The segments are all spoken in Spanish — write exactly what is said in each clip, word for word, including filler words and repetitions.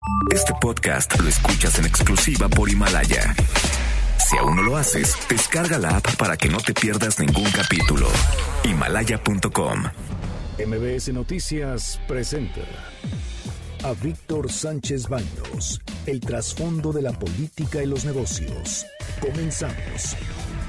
Este podcast lo escuchas en exclusiva por Himalaya. Si aún no lo haces, descarga la app para que no te pierdas ningún capítulo. Himalaya punto com. M B S Noticias presenta a Víctor Sánchez Baños, el trasfondo de la política y los negocios. Comenzamos.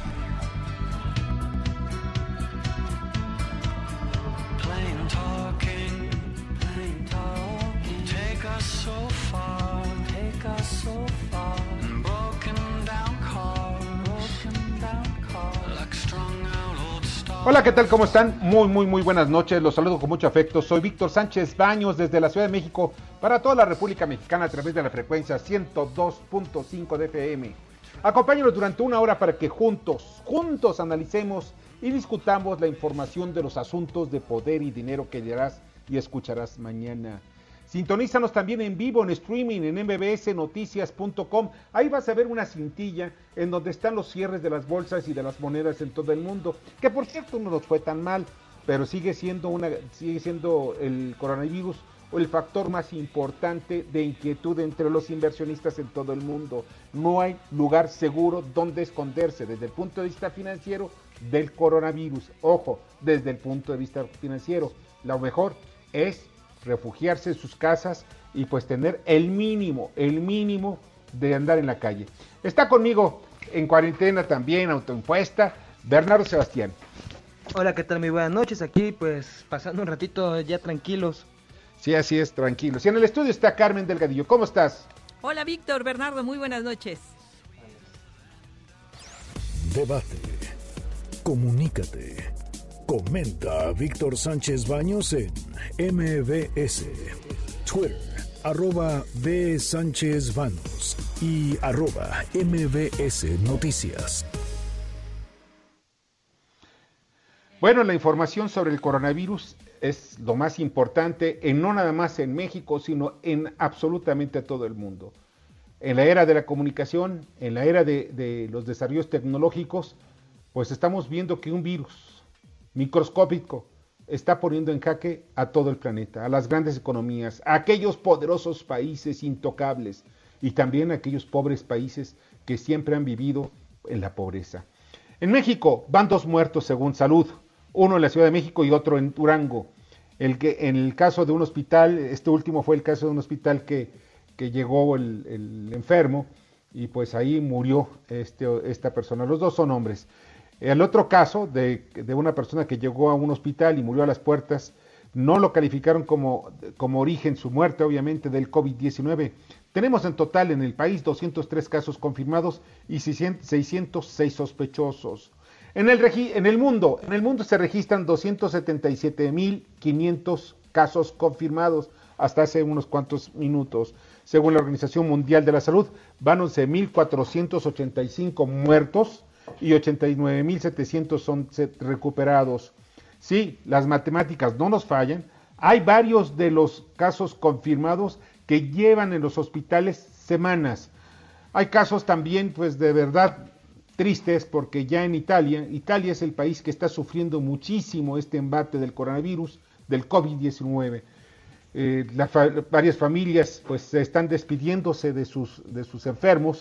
Hola, ¿qué tal? ¿Cómo están? Muy, muy, muy buenas noches. Los saludo con mucho afecto. Soy Víctor Sánchez Baños desde la Ciudad de México para toda la República Mexicana a través de la frecuencia ciento dos punto cinco de F M. Acompáñanos durante una hora para que juntos, juntos analicemos y discutamos la información de los asuntos de poder y dinero que leerás y escucharás mañana. Sintonízanos también en vivo, en streaming, en M B S Noticias punto com. Ahí vas a ver una cintilla en donde están los cierres de las bolsas y de las monedas en todo el mundo. Que por cierto no nos fue tan mal, pero sigue siendo, una, sigue siendo el coronavirus el factor más importante de inquietud entre los inversionistas en todo el mundo. No hay lugar seguro donde esconderse desde el punto de vista financiero del coronavirus. Ojo, desde el punto de vista financiero, lo mejor es refugiarse en sus casas y pues tener el mínimo, el mínimo de andar en la calle. Está conmigo en cuarentena también, autoimpuesta, Bernardo Sebastián. Hola, ¿qué tal? Muy buenas noches, aquí pues pasando un ratito ya tranquilos. Sí, así es, tranquilos. Y en el estudio está Carmen Delgadillo. ¿Cómo estás? Hola, Víctor, Bernardo, muy buenas noches. Debate, comunícate. Comenta a Víctor Sánchez Baños en M B S, Twitter, arroba B Sánchez Baños y arroba M B S Noticias. Bueno, la información sobre el coronavirus es lo más importante, en no nada más en México, sino en absolutamente todo el mundo. En la era de la comunicación, en la era de, de los desarrollos tecnológicos, pues estamos viendo que un virus microscópico está poniendo en jaque a todo el planeta, a las grandes economías, a aquellos poderosos países intocables y también a aquellos pobres países que siempre han vivido en la pobreza. En México van dos muertos según Salud, uno en la Ciudad de México y otro en Durango. El que, en el caso de un hospital, este último fue el caso de un hospital que, que llegó el, el enfermo y pues ahí murió este, esta persona. Los dos son hombres. El otro caso de, de una persona que llegó a un hospital y murió a las puertas, no lo calificaron como, como origen su muerte, obviamente, del COVID diecinueve. Tenemos en total en el país doscientos tres casos confirmados y seiscientos seis sospechosos. En el, regi- en el mundo, en el mundo se registran doscientos setenta y siete mil quinientos casos confirmados hasta hace unos cuantos minutos. Según la Organización Mundial de la Salud, van once mil cuatrocientos ochenta y cinco muertos y ochenta y nueve mil setecientos son recuperados. Sí, las matemáticas no nos fallan. Hay varios de los casos confirmados que llevan en los hospitales semanas. Hay casos también, pues de verdad tristes, porque ya en Italia, Italia es el país que está sufriendo muchísimo este embate del coronavirus, del COVID diecinueve. Eh, la fa- varias familias pues están despidiéndose de sus, de sus enfermos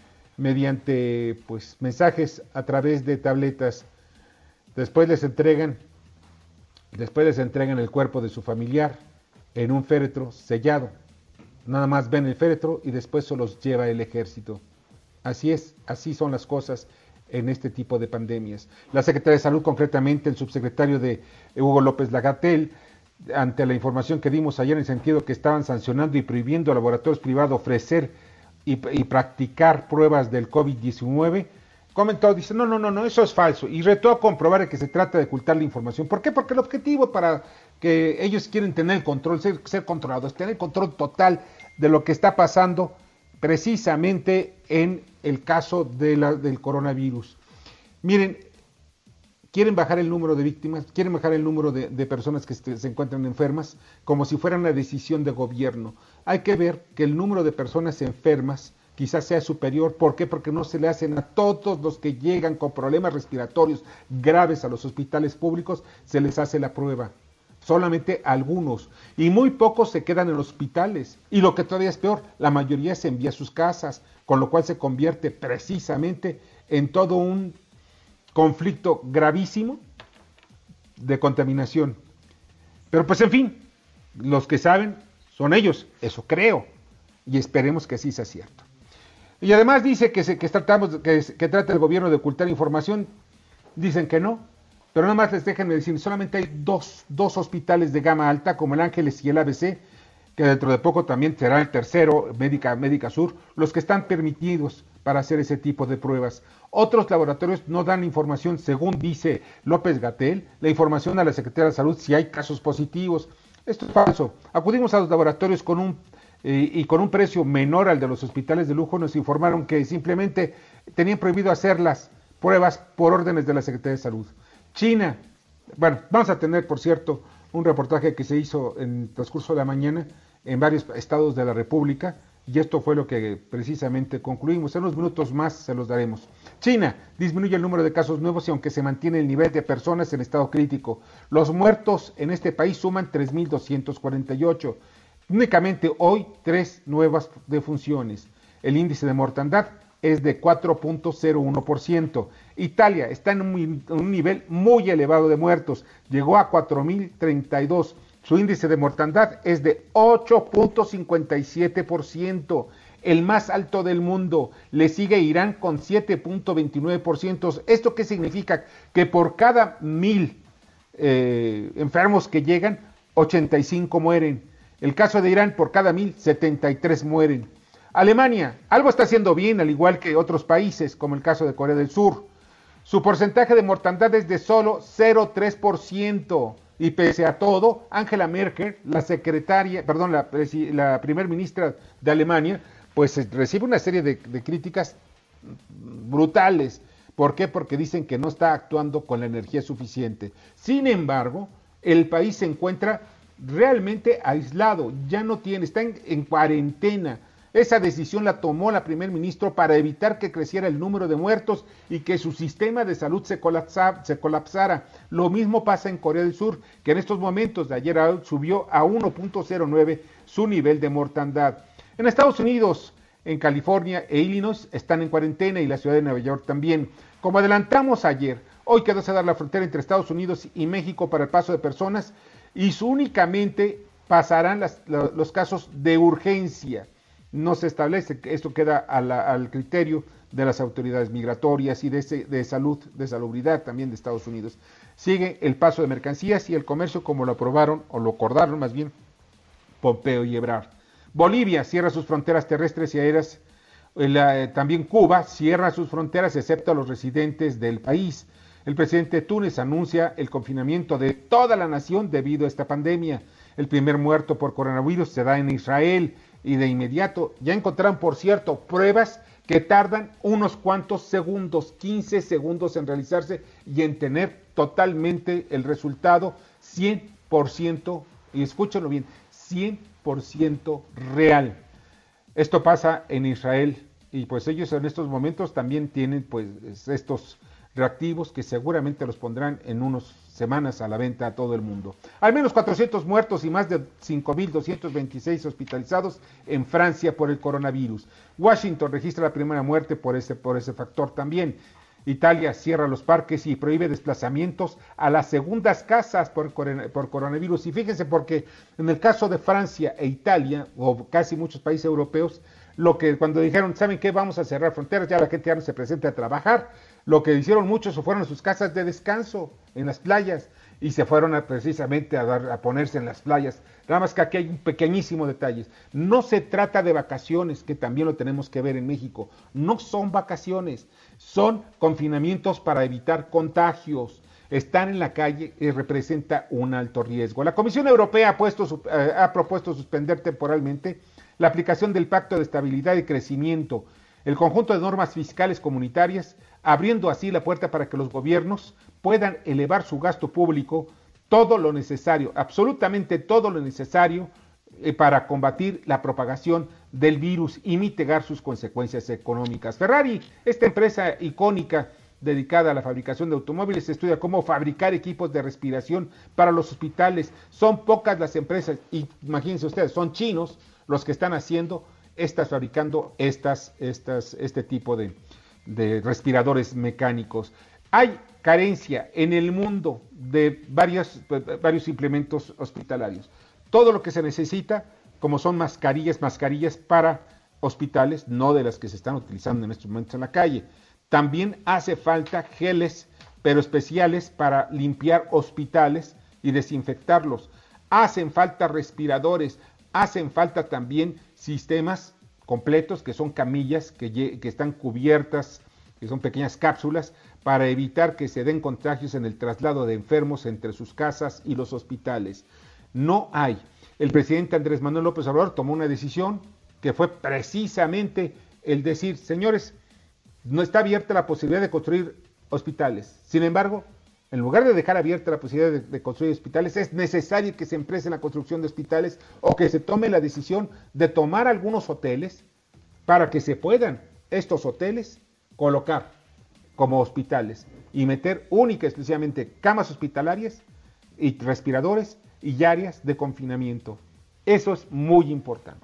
mediante pues mensajes a través de tabletas. Después les entregan después les entregan el cuerpo de su familiar en un féretro sellado. Nada más ven el féretro y después se los lleva el ejército. Así es, así son las cosas en este tipo de pandemias. La Secretaría de Salud, concretamente el subsecretario de Hugo López Gatell, ante la información que dimos ayer en el sentido que estaban sancionando y prohibiendo a laboratorios privados ofrecer Y, y practicar pruebas del COVID diecinueve, comentó, dice, no, no, no, no, eso es falso, y retó a comprobar que se trata de ocultar la información. ¿Por qué? Porque el objetivo para que ellos quieren tener el control, ser, ser controlados, tener control total de lo que está pasando precisamente en el caso de la, del coronavirus. Miren, quieren bajar el número de víctimas, quieren bajar el número de, de personas que se, se encuentran enfermas, como si fuera una decisión de gobierno. Hay que ver que el número de personas enfermas quizás sea superior. ¿Por qué? Porque no se le hacen a todos los que llegan con problemas respiratorios graves a los hospitales públicos, se les hace la prueba. solamente algunos, y muy pocos se quedan en hospitales, y lo que todavía es peor, la mayoría se envía a sus casas, con lo cual se convierte precisamente en todo un conflicto gravísimo de contaminación. Pero pues en fin, los que saben son ellos, eso creo, y esperemos que sí sea cierto. Y además dice que, se, que, tratamos, que, que trata el gobierno de ocultar información, dicen que no, pero nada más les déjenme decir, solamente hay dos, dos hospitales de gama alta, como el Ángeles y el A B C, que dentro de poco también será el tercero, Médica, Médica Sur, los que están permitidos para hacer ese tipo de pruebas. Otros laboratorios no dan información, según dice López-Gatell, la información a la Secretaría de Salud si hay casos positivos. Esto es falso. Acudimos a los laboratorios con un eh, y con un precio menor al de los hospitales de lujo, nos informaron que simplemente tenían prohibido hacer las pruebas por órdenes de la Secretaría de Salud. China, bueno, vamos a tener, por cierto, un reportaje que se hizo en el transcurso de la mañana en varios estados de la República, y esto fue lo que precisamente concluimos. En unos minutos más se los daremos. China disminuye el número de casos nuevos y aunque se mantiene el nivel de personas en estado crítico, los muertos en este país suman tres mil doscientos cuarenta y ocho. Únicamente hoy tres nuevas defunciones. El índice de mortandad es de cuatro punto cero uno por ciento. Italia está en un, un nivel muy elevado de muertos, llegó a cuatro mil treinta y dos. Su índice de mortandad es de ocho punto cincuenta y siete por ciento, el más alto del mundo. Le sigue Irán con siete punto veintinueve por ciento. ¿Esto qué significa? Que por cada mil eh, enfermos que llegan, ochenta y cinco mueren. El caso de Irán, por cada mil, setenta y tres mueren. Alemania, algo está haciendo bien, al igual que otros países, como el caso de Corea del Sur. Su porcentaje de mortandad es de solo cero punto tres por ciento. Y pese a todo, Angela Merkel, la secretaria, perdón, la, la primer ministra de Alemania, pues recibe una serie de, de críticas brutales. ¿Por qué? Porque dicen que no está actuando con la energía suficiente. Sin embargo, el país se encuentra realmente aislado, ya no tiene, está en, en cuarentena. Esa decisión la tomó la primer ministro para evitar que creciera el número de muertos y que su sistema de salud se, colapsa, se colapsara. Lo mismo pasa en Corea del Sur, que en estos momentos de ayer a hoy subió a uno punto cero nueve su nivel de mortandad. En Estados Unidos, en California e Illinois están en cuarentena y la ciudad de Nueva York también. Como adelantamos ayer, hoy quedó cerrada la frontera entre Estados Unidos y México para el paso de personas y únicamente pasarán las, los casos de urgencia. No se establece, esto queda a la, al criterio de las autoridades migratorias y de, ese, de salud, de salubridad también de Estados Unidos. Sigue el paso de mercancías y el comercio como lo aprobaron, o lo acordaron más bien, Pompeo y Ebrard. Bolivia cierra sus fronteras terrestres y aéreas, la, también Cuba cierra sus fronteras excepto a los residentes del país. El presidente de Túnez anuncia el confinamiento de toda la nación debido a esta pandemia. El primer muerto por coronavirus se da en Israel. Y de inmediato ya encontraron, por cierto, pruebas que tardan unos cuantos segundos, quince segundos en realizarse y en tener totalmente el resultado cien por ciento, y escúchenlo bien, cien por ciento real. Esto pasa en Israel y pues ellos en estos momentos también tienen pues estos reactivos que seguramente los pondrán en unas semanas a la venta a todo el mundo. Al menos cuatrocientos muertos y más de cinco mil doscientos veintiséis hospitalizados en Francia por el coronavirus. Washington registra la primera muerte por ese, por ese factor también. Italia cierra los parques y prohíbe desplazamientos a las segundas casas por, por coronavirus. Y fíjense, porque en el caso de Francia e Italia, o casi muchos países europeos, lo que cuando dijeron, ¿saben qué? Vamos a cerrar fronteras, ya la gente ya no se presenta a trabajar. Lo que hicieron muchos se fueron a sus casas de descanso, en las playas, y se fueron a, precisamente a, dar, a ponerse en las playas. Nada más que aquí hay un pequeñísimo detalle. No se trata de vacaciones, que también lo tenemos que ver en México. No son vacaciones, son confinamientos para evitar contagios. Estar en la calle eh, representa un alto riesgo. La Comisión Europea ha, puesto, eh, ha propuesto suspender temporalmente la aplicación del Pacto de Estabilidad y Crecimiento, el conjunto de normas fiscales comunitarias, abriendo así la puerta para que los gobiernos puedan elevar su gasto público todo lo necesario, absolutamente todo lo necesario eh, para combatir la propagación del virus y mitigar sus consecuencias económicas. Ferrari, esta empresa icónica dedicada a la fabricación de automóviles, estudia cómo fabricar equipos de respiración para los hospitales. Son pocas las empresas, y imagínense ustedes, son chinos los que están haciendo, estas, fabricando estas, estas, este tipo de, de respiradores mecánicos. Hay carencia en el mundo de varios, varios implementos hospitalarios. Todo lo que se necesita, como son mascarillas, mascarillas para hospitales, no de las que se están utilizando en estos momentos en la calle. También hace falta geles, pero especiales para limpiar hospitales y desinfectarlos. Hacen falta respiradores, hacen falta también sistemas completos, que son camillas que, que están cubiertas, que son pequeñas cápsulas, para evitar que se den contagios en el traslado de enfermos entre sus casas y los hospitales. No hay. El presidente Andrés Manuel López Obrador tomó una decisión que fue precisamente el decir, señores, no está abierta la posibilidad de construir hospitales. Sin embargo, en lugar de dejar abierta la posibilidad de, de construir hospitales, es necesario que se empiece en la construcción de hospitales o que se tome la decisión de tomar algunos hoteles para que se puedan estos hoteles colocar como hospitales y meter única y exclusivamente camas hospitalarias y respiradores y áreas de confinamiento. Eso es muy importante.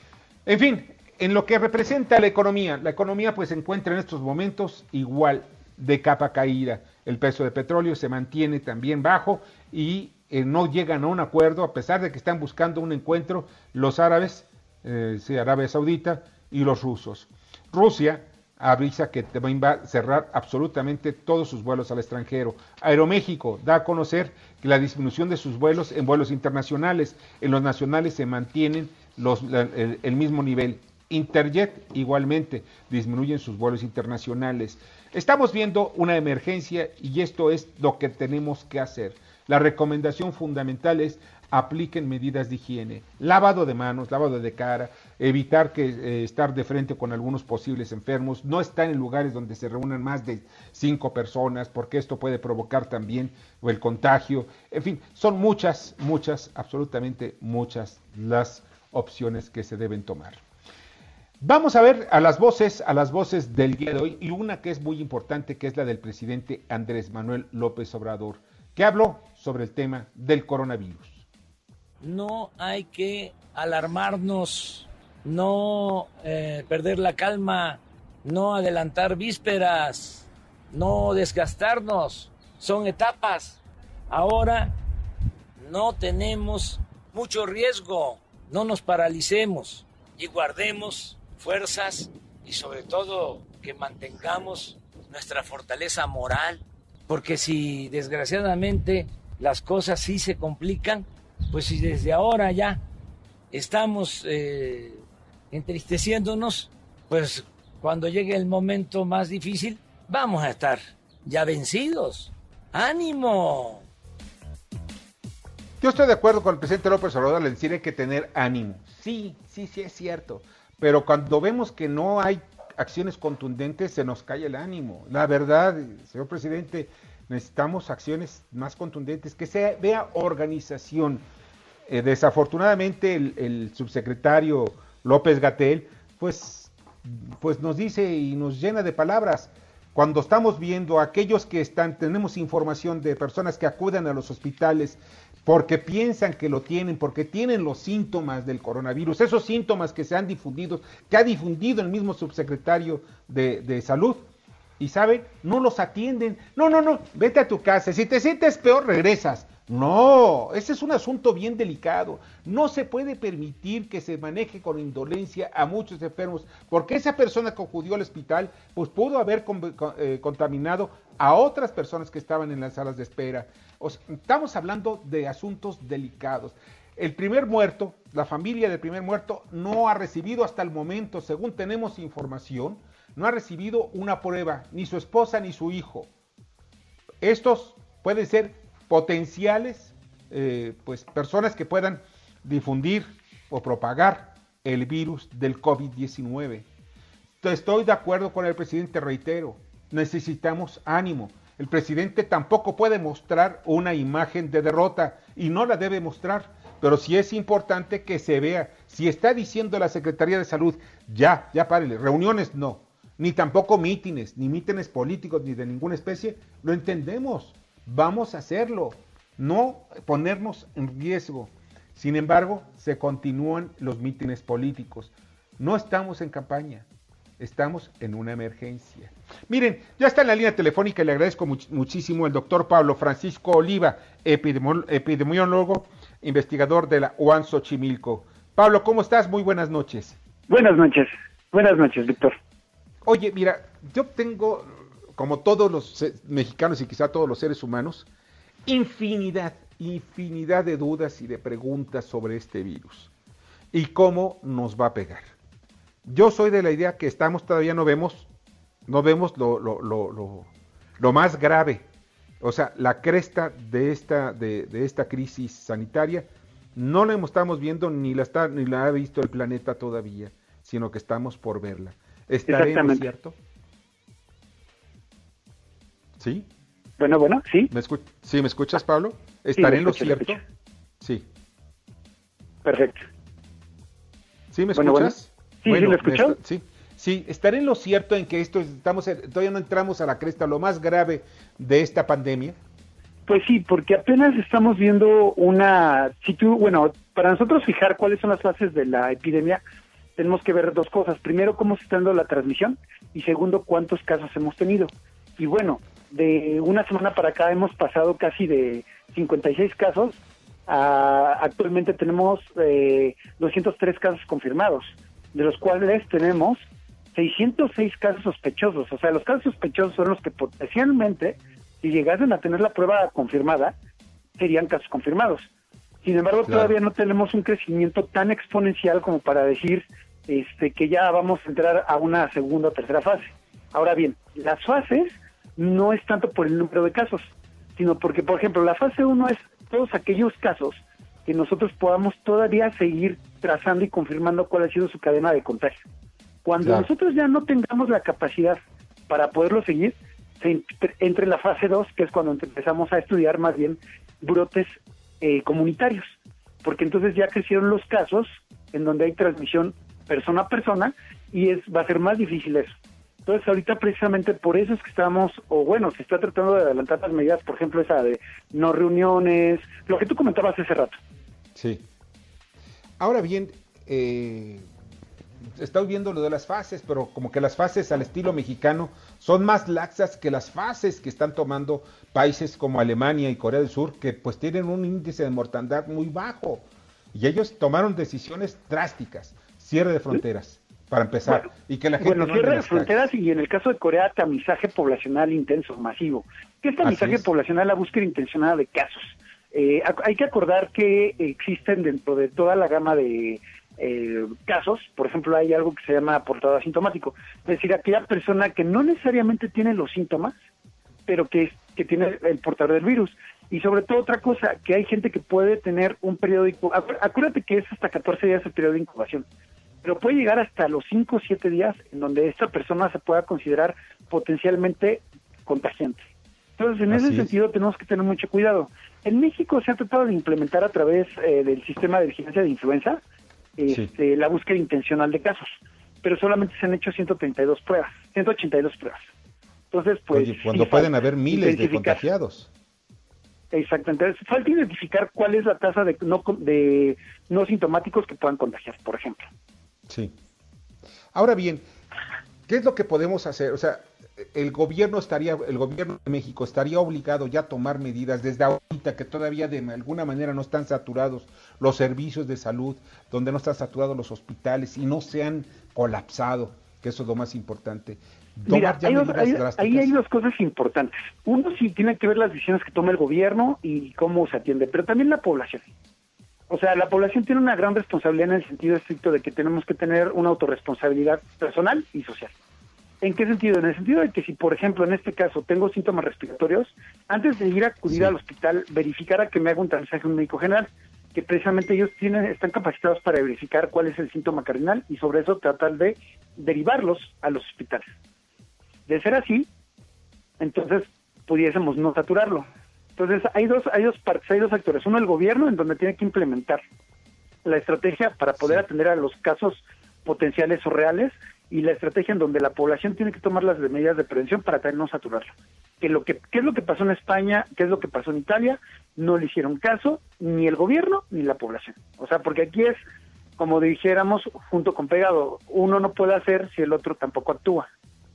En fin, en lo que representa la economía, la economía pues se encuentra en estos momentos igual de capa caída. El precio de petróleo se mantiene también bajo y eh, no llegan a un acuerdo, a pesar de que están buscando un encuentro los árabes, eh, sí, Arabia Saudita y los rusos. Rusia avisa que va a cerrar absolutamente todos sus vuelos al extranjero. Aeroméxico da a conocer que la disminución de sus vuelos en vuelos internacionales, en los nacionales se mantienen los, el, el mismo nivel. Interjet igualmente disminuyen sus vuelos internacionales. Estamos viendo una emergencia y esto es lo que tenemos que hacer. La recomendación fundamental es apliquen medidas de higiene, lavado de manos, lavado de cara, evitar que eh, estar de frente con algunos posibles enfermos, no estar en lugares donde se reúnan más de cinco personas, porque esto puede provocar también el contagio. En fin, son muchas, muchas, absolutamente muchas las opciones que se deben tomar. Vamos a ver a las voces, a las voces del día de hoy, y una que es muy importante, que es la del presidente Andrés Manuel López Obrador, que habló sobre el tema del coronavirus. No hay que alarmarnos, no eh, perder la calma, no adelantar vísperas, no desgastarnos, son etapas. Ahora no tenemos mucho riesgo, no nos paralicemos y guardemos fuerzas y sobre todo que mantengamos nuestra fortaleza moral, porque si desgraciadamente las cosas sí se complican, pues si desde ahora ya estamos eh, entristeciéndonos, pues cuando llegue el momento más difícil vamos a estar ya vencidos. ¡Ánimo! Yo estoy de acuerdo con el presidente López Obrador al decir hay que tener ánimo. Sí, sí, sí es cierto. Pero cuando vemos que no hay acciones contundentes, se nos cae el ánimo. La verdad, señor presidente, necesitamos acciones más contundentes, que se vea organización. Eh, desafortunadamente el, el subsecretario López-Gatell, pues, pues nos dice y nos llena de palabras. Cuando estamos viendo a aquellos que están, tenemos información de personas que acuden a los hospitales porque piensan que lo tienen, porque tienen los síntomas del coronavirus, esos síntomas que se han difundido, que ha difundido el mismo subsecretario de, de Salud, y saben, no los atienden. No, no, no, vete a tu casa, si te sientes peor, regresas. No, ese es un asunto bien delicado. No se puede permitir que se maneje con indolencia a muchos enfermos, porque esa persona que acudió al hospital, pues pudo haber con, con, eh, contaminado a otras personas que estaban en las salas de espera. O sea, estamos hablando de asuntos delicados. El primer muerto, la familia del primer muerto, no ha recibido hasta el momento, según tenemos información, no ha recibido una prueba, ni su esposa ni su hijo. Estos pueden ser potenciales eh, pues personas que puedan difundir o propagar el virus del COVID diecinueve. Estoy de acuerdo con el presidente, reitero, necesitamos ánimo. El presidente tampoco puede mostrar una imagen de derrota y no la debe mostrar, pero sí es importante que se vea. Si está diciendo la Secretaría de Salud, ya, ya párele, reuniones no, ni tampoco mítines, ni mítines políticos, ni de ninguna especie, lo entendemos, vamos a hacerlo, no ponernos en riesgo. Sin embargo, se continúan los mítines políticos. No estamos en campaña, estamos en una emergencia. Miren, ya está en la línea telefónica y le agradezco much- muchísimo el doctor Pablo Francisco Oliva, epidemió- epidemiólogo, investigador de la U A M Xochimilco. Pablo, ¿cómo estás? Muy buenas noches. Buenas noches, buenas noches, Víctor. Oye, mira, yo tengo, como todos los mexicanos y quizá todos los seres humanos, infinidad, infinidad de dudas y de preguntas sobre este virus y cómo nos va a pegar. Yo soy de la idea que estamos, todavía no vemos, no vemos lo, lo, lo, lo, lo más grave, o sea, la cresta de esta, de, de esta crisis sanitaria, no la estamos viendo ni la, está, ni la ha visto el planeta todavía, sino que estamos por verla. ¿Estaré en lo cierto? ¿Sí? Bueno, bueno, sí. ¿Me escu- ¿Sí me escuchas, Pablo? ¿Estaré sí, en lo escucho, cierto? Sí. Perfecto. ¿Sí me bueno, escuchas? Bueno. Sí, bueno, sí, ¿me escuchó? Está, sí, sí, estaré en lo cierto en que esto estamos, todavía no entramos a la cresta, lo más grave de esta pandemia. Pues sí, porque apenas estamos viendo una, si tú, bueno, para nosotros fijar cuáles son las fases de la epidemia, tenemos que ver dos cosas. Primero, cómo se está dando la transmisión y segundo, cuántos casos hemos tenido. Y bueno, de una semana para acá hemos pasado casi de cincuenta y seis casos, a, actualmente tenemos eh, doscientos tres casos confirmados, de los cuales tenemos seiscientos seis casos sospechosos. O sea, los casos sospechosos son los que potencialmente, si llegasen a tener la prueba confirmada, serían casos confirmados. Sin embargo, claro, todavía no tenemos un crecimiento tan exponencial como para decir este, que ya vamos a entrar a una segunda o tercera fase. Ahora bien, las fases no es tanto por el número de casos, sino porque, por ejemplo, la fase uno es todos aquellos casos que nosotros podamos todavía seguir trazando y confirmando cuál ha sido su cadena de contagio. Cuando claro. nosotros ya no tengamos la capacidad para poderlo seguir, se entre la fase dos, que es cuando empezamos a estudiar más bien brotes eh, comunitarios, porque entonces ya crecieron los casos en donde hay transmisión persona a persona y es va a ser más difícil eso. Entonces ahorita precisamente por eso es que estamos, o bueno, se está tratando de adelantar las medidas, por ejemplo esa de no reuniones, lo que tú comentabas hace rato. Sí. Ahora bien, eh, estoy viendo lo de las fases, pero como que las fases al estilo mexicano son más laxas que las fases que están tomando países como Alemania y Corea del Sur, que pues tienen un índice de mortandad muy bajo. Y ellos tomaron decisiones drásticas, cierre de fronteras. Para empezar, bueno, y que la gente bueno, no cierre de fronteras y en el caso de Corea, tamizaje poblacional intenso, masivo. ¿Qué es tamizaje es. poblacional? La búsqueda intencionada de casos. Eh, hay que acordar que existen dentro de toda la gama de eh, casos, por ejemplo, hay algo que se llama portador asintomático, es decir, aquella persona que no necesariamente tiene los síntomas, pero que, que tiene el portador del virus. Y sobre todo otra cosa, que hay gente que puede tener un periodo, de, acuérdate que es hasta catorce días el periodo de incubación, pero puede llegar hasta los cinco o siete días en donde esta persona se pueda considerar potencialmente contagiante. Entonces, en Así ese es. sentido, tenemos que tener mucho cuidado. En México se ha tratado de implementar a través eh, del sistema de vigilancia de influenza este, sí. la búsqueda intencional de casos, pero solamente se han hecho ciento treinta y dos pruebas, ciento ochenta y dos pruebas. Entonces, pues... Oye, cuando sí pueden haber miles de contagiados. Exactamente. Entonces, falta identificar cuál es la tasa de no, de no sintomáticos que puedan contagiar, por ejemplo. Sí. Ahora bien, ¿qué es lo que podemos hacer? O sea, el gobierno estaría, el gobierno de México estaría obligado ya a tomar medidas desde ahorita que todavía de alguna manera no están saturados los servicios de salud, donde no están saturados los hospitales y no se han colapsado, que eso es lo más importante. Mira, hay dos, hay, ahí hay dos cosas importantes. Uno sí tiene que ver las decisiones que toma el gobierno y cómo se atiende, pero también la población. O sea, la población tiene una gran responsabilidad en el sentido estricto de que tenemos que tener una autorresponsabilidad personal y social. ¿En qué sentido? En el sentido de que si, por ejemplo, en este caso tengo síntomas respiratorios, antes de ir a acudir sí. al hospital, verificar a que me haga un tamizaje un médico general, que precisamente ellos tienen están capacitados para verificar cuál es el síntoma cardinal y sobre eso tratar de derivarlos a los hospitales. De ser así, entonces pudiésemos no saturarlo. Entonces hay dos, hay dos partes, hay dos actores. Uno, el gobierno, en donde tiene que implementar la estrategia para poder sí. atender a los casos potenciales o reales, y la estrategia en donde la población tiene que tomar las medidas de prevención para también no saturarla. Que lo que, ¿Qué es lo que pasó en España? ¿Qué es lo que pasó en Italia? No le hicieron caso ni el gobierno ni la población. O sea, porque aquí es, como dijéramos, junto con pegado. Uno no puede hacer si el otro tampoco actúa.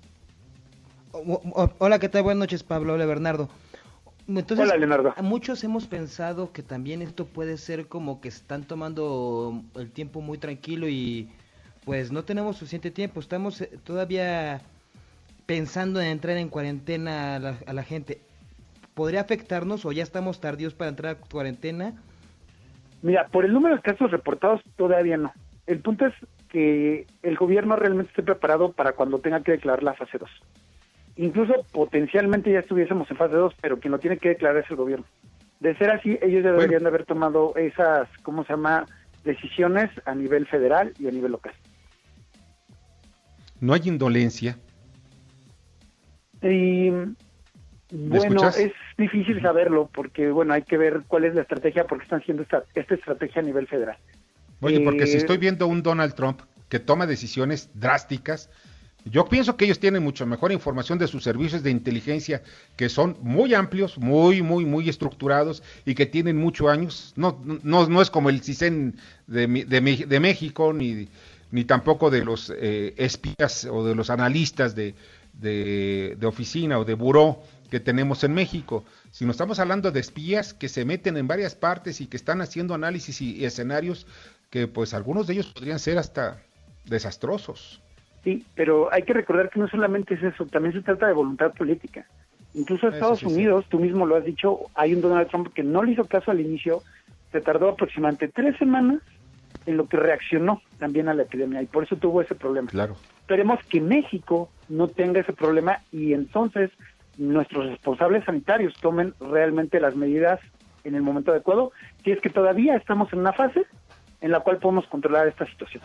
Hola, ¿qué tal? Buenas noches, Pablo. Hola, Bernardo. Entonces, Hola, Leonardo. Muchos hemos pensado que también esto puede ser como que están tomando el tiempo muy tranquilo y pues no tenemos suficiente tiempo. Estamos todavía pensando en entrar en cuarentena a la, a la gente. ¿Podría afectarnos o ya estamos tardíos para entrar a cuarentena? Mira, por el número de casos reportados todavía no. El punto es que el gobierno realmente esté preparado para cuando tenga que declarar la fase dos. Incluso potencialmente ya estuviésemos en fase dos, pero quien lo tiene que declarar es el gobierno. De ser así, ellos ya deberían bueno. de haber tomado esas, ¿cómo se llama?, decisiones a nivel federal y a nivel local. ¿No hay indolencia? Y bueno, escuchas? Es difícil saberlo, porque bueno, hay que ver cuál es la estrategia, porque están haciendo esta, esta estrategia a nivel federal. Oye, porque eh... si estoy viendo un Donald Trump que toma decisiones drásticas, yo pienso que ellos tienen mucho mejor información de sus servicios de inteligencia, que son muy amplios, muy, muy, muy estructurados y que tienen muchos años. No, no, no es como el CISEN de, de, de México, ni, ni tampoco de los eh, espías o de los analistas de, de, de oficina o de buró que tenemos en México, sino estamos hablando de espías que se meten en varias partes y que están haciendo análisis y, y escenarios que pues algunos de ellos podrían ser hasta desastrosos. Sí, pero hay que recordar que no solamente es eso, también se trata de voluntad política. Incluso Estados sí, Unidos, sí. Tú mismo lo has dicho, hay un Donald Trump que no le hizo caso al inicio, se tardó aproximadamente tres semanas en lo que reaccionó también a la epidemia, y por eso tuvo ese problema. Claro. Esperemos que México no tenga ese problema y entonces nuestros responsables sanitarios tomen realmente las medidas en el momento adecuado, si es que todavía estamos en una fase en la cual podemos controlar esta situación.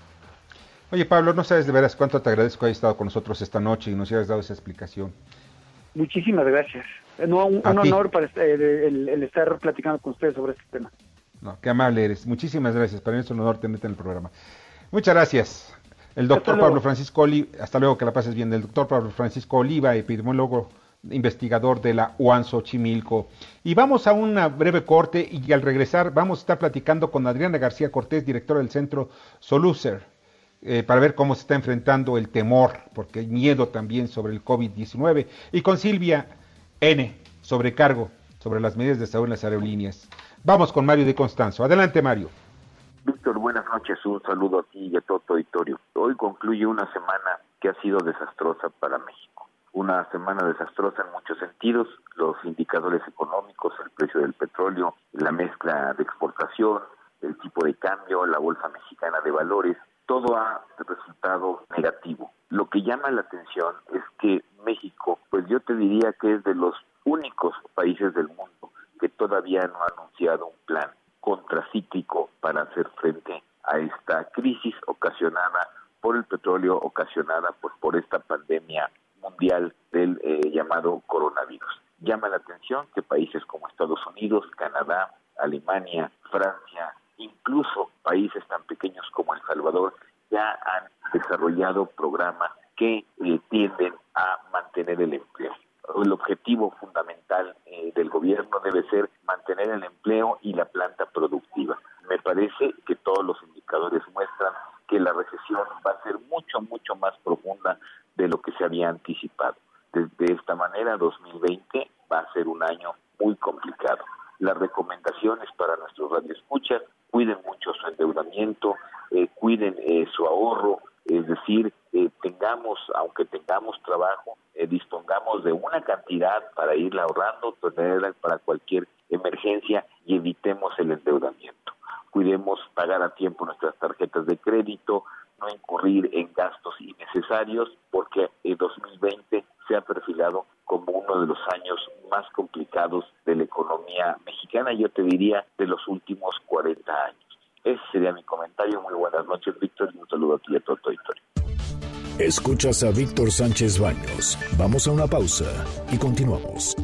Oye, Pablo, no sabes de veras cuánto te agradezco que hayas estado con nosotros esta noche y nos hayas dado esa explicación. Muchísimas gracias. No, un, un honor para el, el, el estar platicando con ustedes sobre este tema. No, qué amable eres. Muchísimas gracias. Para mí es un honor tenerte en el programa. Muchas gracias. El doctor Pablo Francisco Oliva, hasta luego, que la pases bien. El doctor Pablo Francisco Oliva, epidemiólogo, investigador de la U A N Xochimilco. Y vamos a una breve corte y al regresar vamos a estar platicando con Adriana García Cortés, directora del centro Solucer. Eh, para ver cómo se está enfrentando el temor, porque hay miedo también sobre el COVID diecinueve, y con Silvia N., sobrecargo sobre las medidas de salud en las aerolíneas. Vamos con Mario de Constanzo. Adelante, Mario. Víctor, buenas noches. Un saludo a ti y a todo tu auditorio. Hoy concluye una semana que ha sido desastrosa para México. Una semana desastrosa en muchos sentidos. Los indicadores económicos, el precio del petróleo, la mezcla de exportación, el tipo de cambio, la Bolsa Mexicana de Valores, todo ha resultado negativo. Lo que llama la atención es que México, pues yo te diría que es de los únicos países del mundo que todavía no ha anunciado un plan contracíclico para hacer frente a esta crisis ocasionada por el petróleo, ocasionada pues por esta pandemia mundial del eh, llamado coronavirus. Llama la atención que países como Estados Unidos, Canadá, Alemania, Francia, incluso países tan pequeños como El Salvador ya han desarrollado programas que eh, tienden a mantener el empleo. El objetivo fundamental eh, del gobierno debe ser mantener el empleo y la planta productiva. Me parece que todos los indicadores muestran que la recesión va a ser mucho, mucho más profunda de lo que se había anticipado. De, de esta manera, dos mil veinte va a ser un año muy complicado. Las recomendaciones para nuestros radioescuchas: cuiden mucho su endeudamiento, eh, cuiden eh, su ahorro, es decir, eh, tengamos, aunque tengamos trabajo, eh, dispongamos de una cantidad para irla ahorrando, tenerla para cualquier emergencia y evitemos el endeudamiento. Cuidemos pagar a tiempo nuestras tarjetas de crédito, no incurrir en gastos innecesarios, porque el dos mil veinte se ha perfilado como uno de los años más complicados de la economía mexicana, yo te diría de los últimos cuarenta años. Ese sería mi comentario. Muy buenas noches, Víctor, y un saludo a ti y a todo tu auditorio. Escuchas a Víctor Sánchez Baños. Vamos a una pausa y continuamos.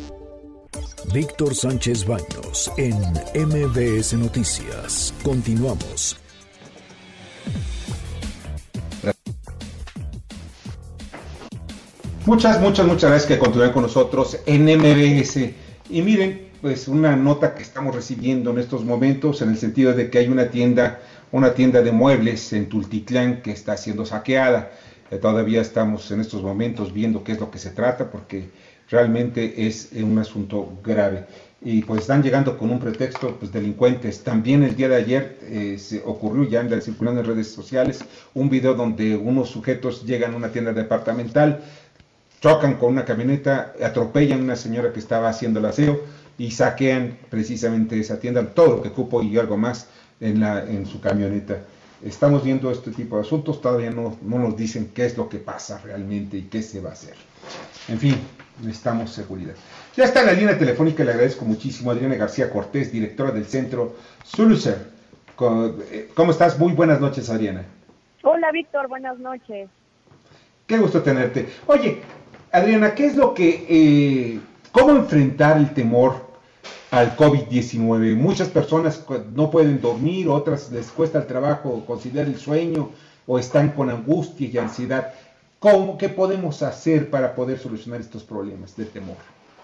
Víctor Sánchez Baños en M B S Noticias. Continuamos. Muchas, muchas, muchas gracias que continúen con nosotros en M B S. Y miren, pues una nota que estamos recibiendo en estos momentos, en el sentido de que hay una tienda, una tienda de muebles en Tultitlán que está siendo saqueada. Eh, todavía estamos en estos momentos viendo qué es lo que se trata, porque realmente es un asunto grave. Y pues están llegando con un pretexto, pues delincuentes. También el día de ayer eh, se ocurrió, ya en circulando en redes sociales, un video donde unos sujetos llegan a una tienda departamental, chocan con una camioneta, atropellan a una señora que estaba haciendo el aseo y saquean precisamente esa tienda, todo lo que cupo y algo más en, la, en su camioneta. Estamos viendo este tipo de asuntos, todavía no, no nos dicen qué es lo que pasa realmente y qué se va a hacer. En fin, necesitamos seguridad. Ya está en la línea telefónica, le agradezco muchísimo a Adriana García Cortés, directora del Centro Suluser. ¿Cómo estás? Muy buenas noches, Adriana. Hola, Víctor, buenas noches. Qué gusto tenerte. Oye, Adriana, ¿qué es lo que, eh, cómo enfrentar el temor al COVID diecinueve? Muchas personas no pueden dormir, otras les cuesta el trabajo conciliar el sueño o están con angustia y ansiedad. ¿Cómo, qué podemos hacer para poder solucionar estos problemas de temor?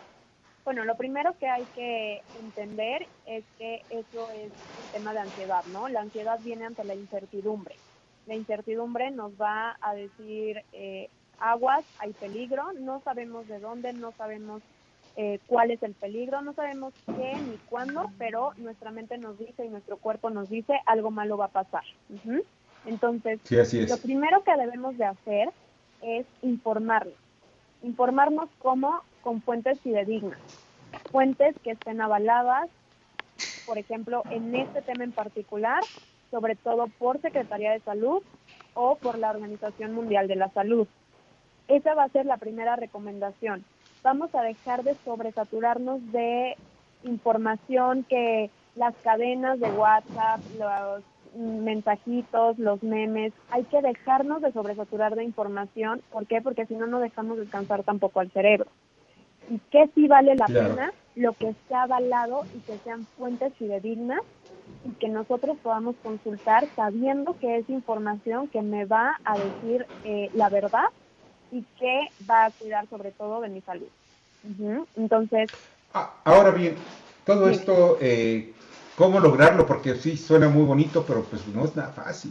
Bueno, lo primero que hay que entender es que eso es un tema de ansiedad, ¿no? La ansiedad viene ante la incertidumbre. La incertidumbre nos va a decir, eh, aguas, hay peligro, no sabemos de dónde, no sabemos eh, cuál es el peligro, no sabemos qué ni cuándo, pero nuestra mente nos dice y nuestro cuerpo nos dice algo malo va a pasar. Uh-huh. Entonces, sí, así es. Lo primero que debemos de hacer es informarnos. Informarnos cómo, con fuentes fidedignas, fuentes que estén avaladas, por ejemplo, en este tema en particular, sobre todo por Secretaría de Salud o por la Organización Mundial de la Salud. Esa va a ser la primera recomendación. Vamos a dejar de sobresaturarnos de información que las cadenas de WhatsApp, los mensajitos, los memes, hay que dejarnos de sobresaturar de información. ¿Por qué? Porque si no, no dejamos descansar tampoco al cerebro. ¿Y qué sí vale la claro. pena? Lo que esté avalado y que sean fuentes fidedignas y que nosotros podamos consultar sabiendo que es información que me va a decir eh, la verdad y que va a cuidar sobre todo de mi salud. Uh-huh. Entonces... Ah, ahora bien, todo sí. esto... Eh... ¿Cómo lograrlo? Porque sí, suena muy bonito, pero pues no es nada fácil.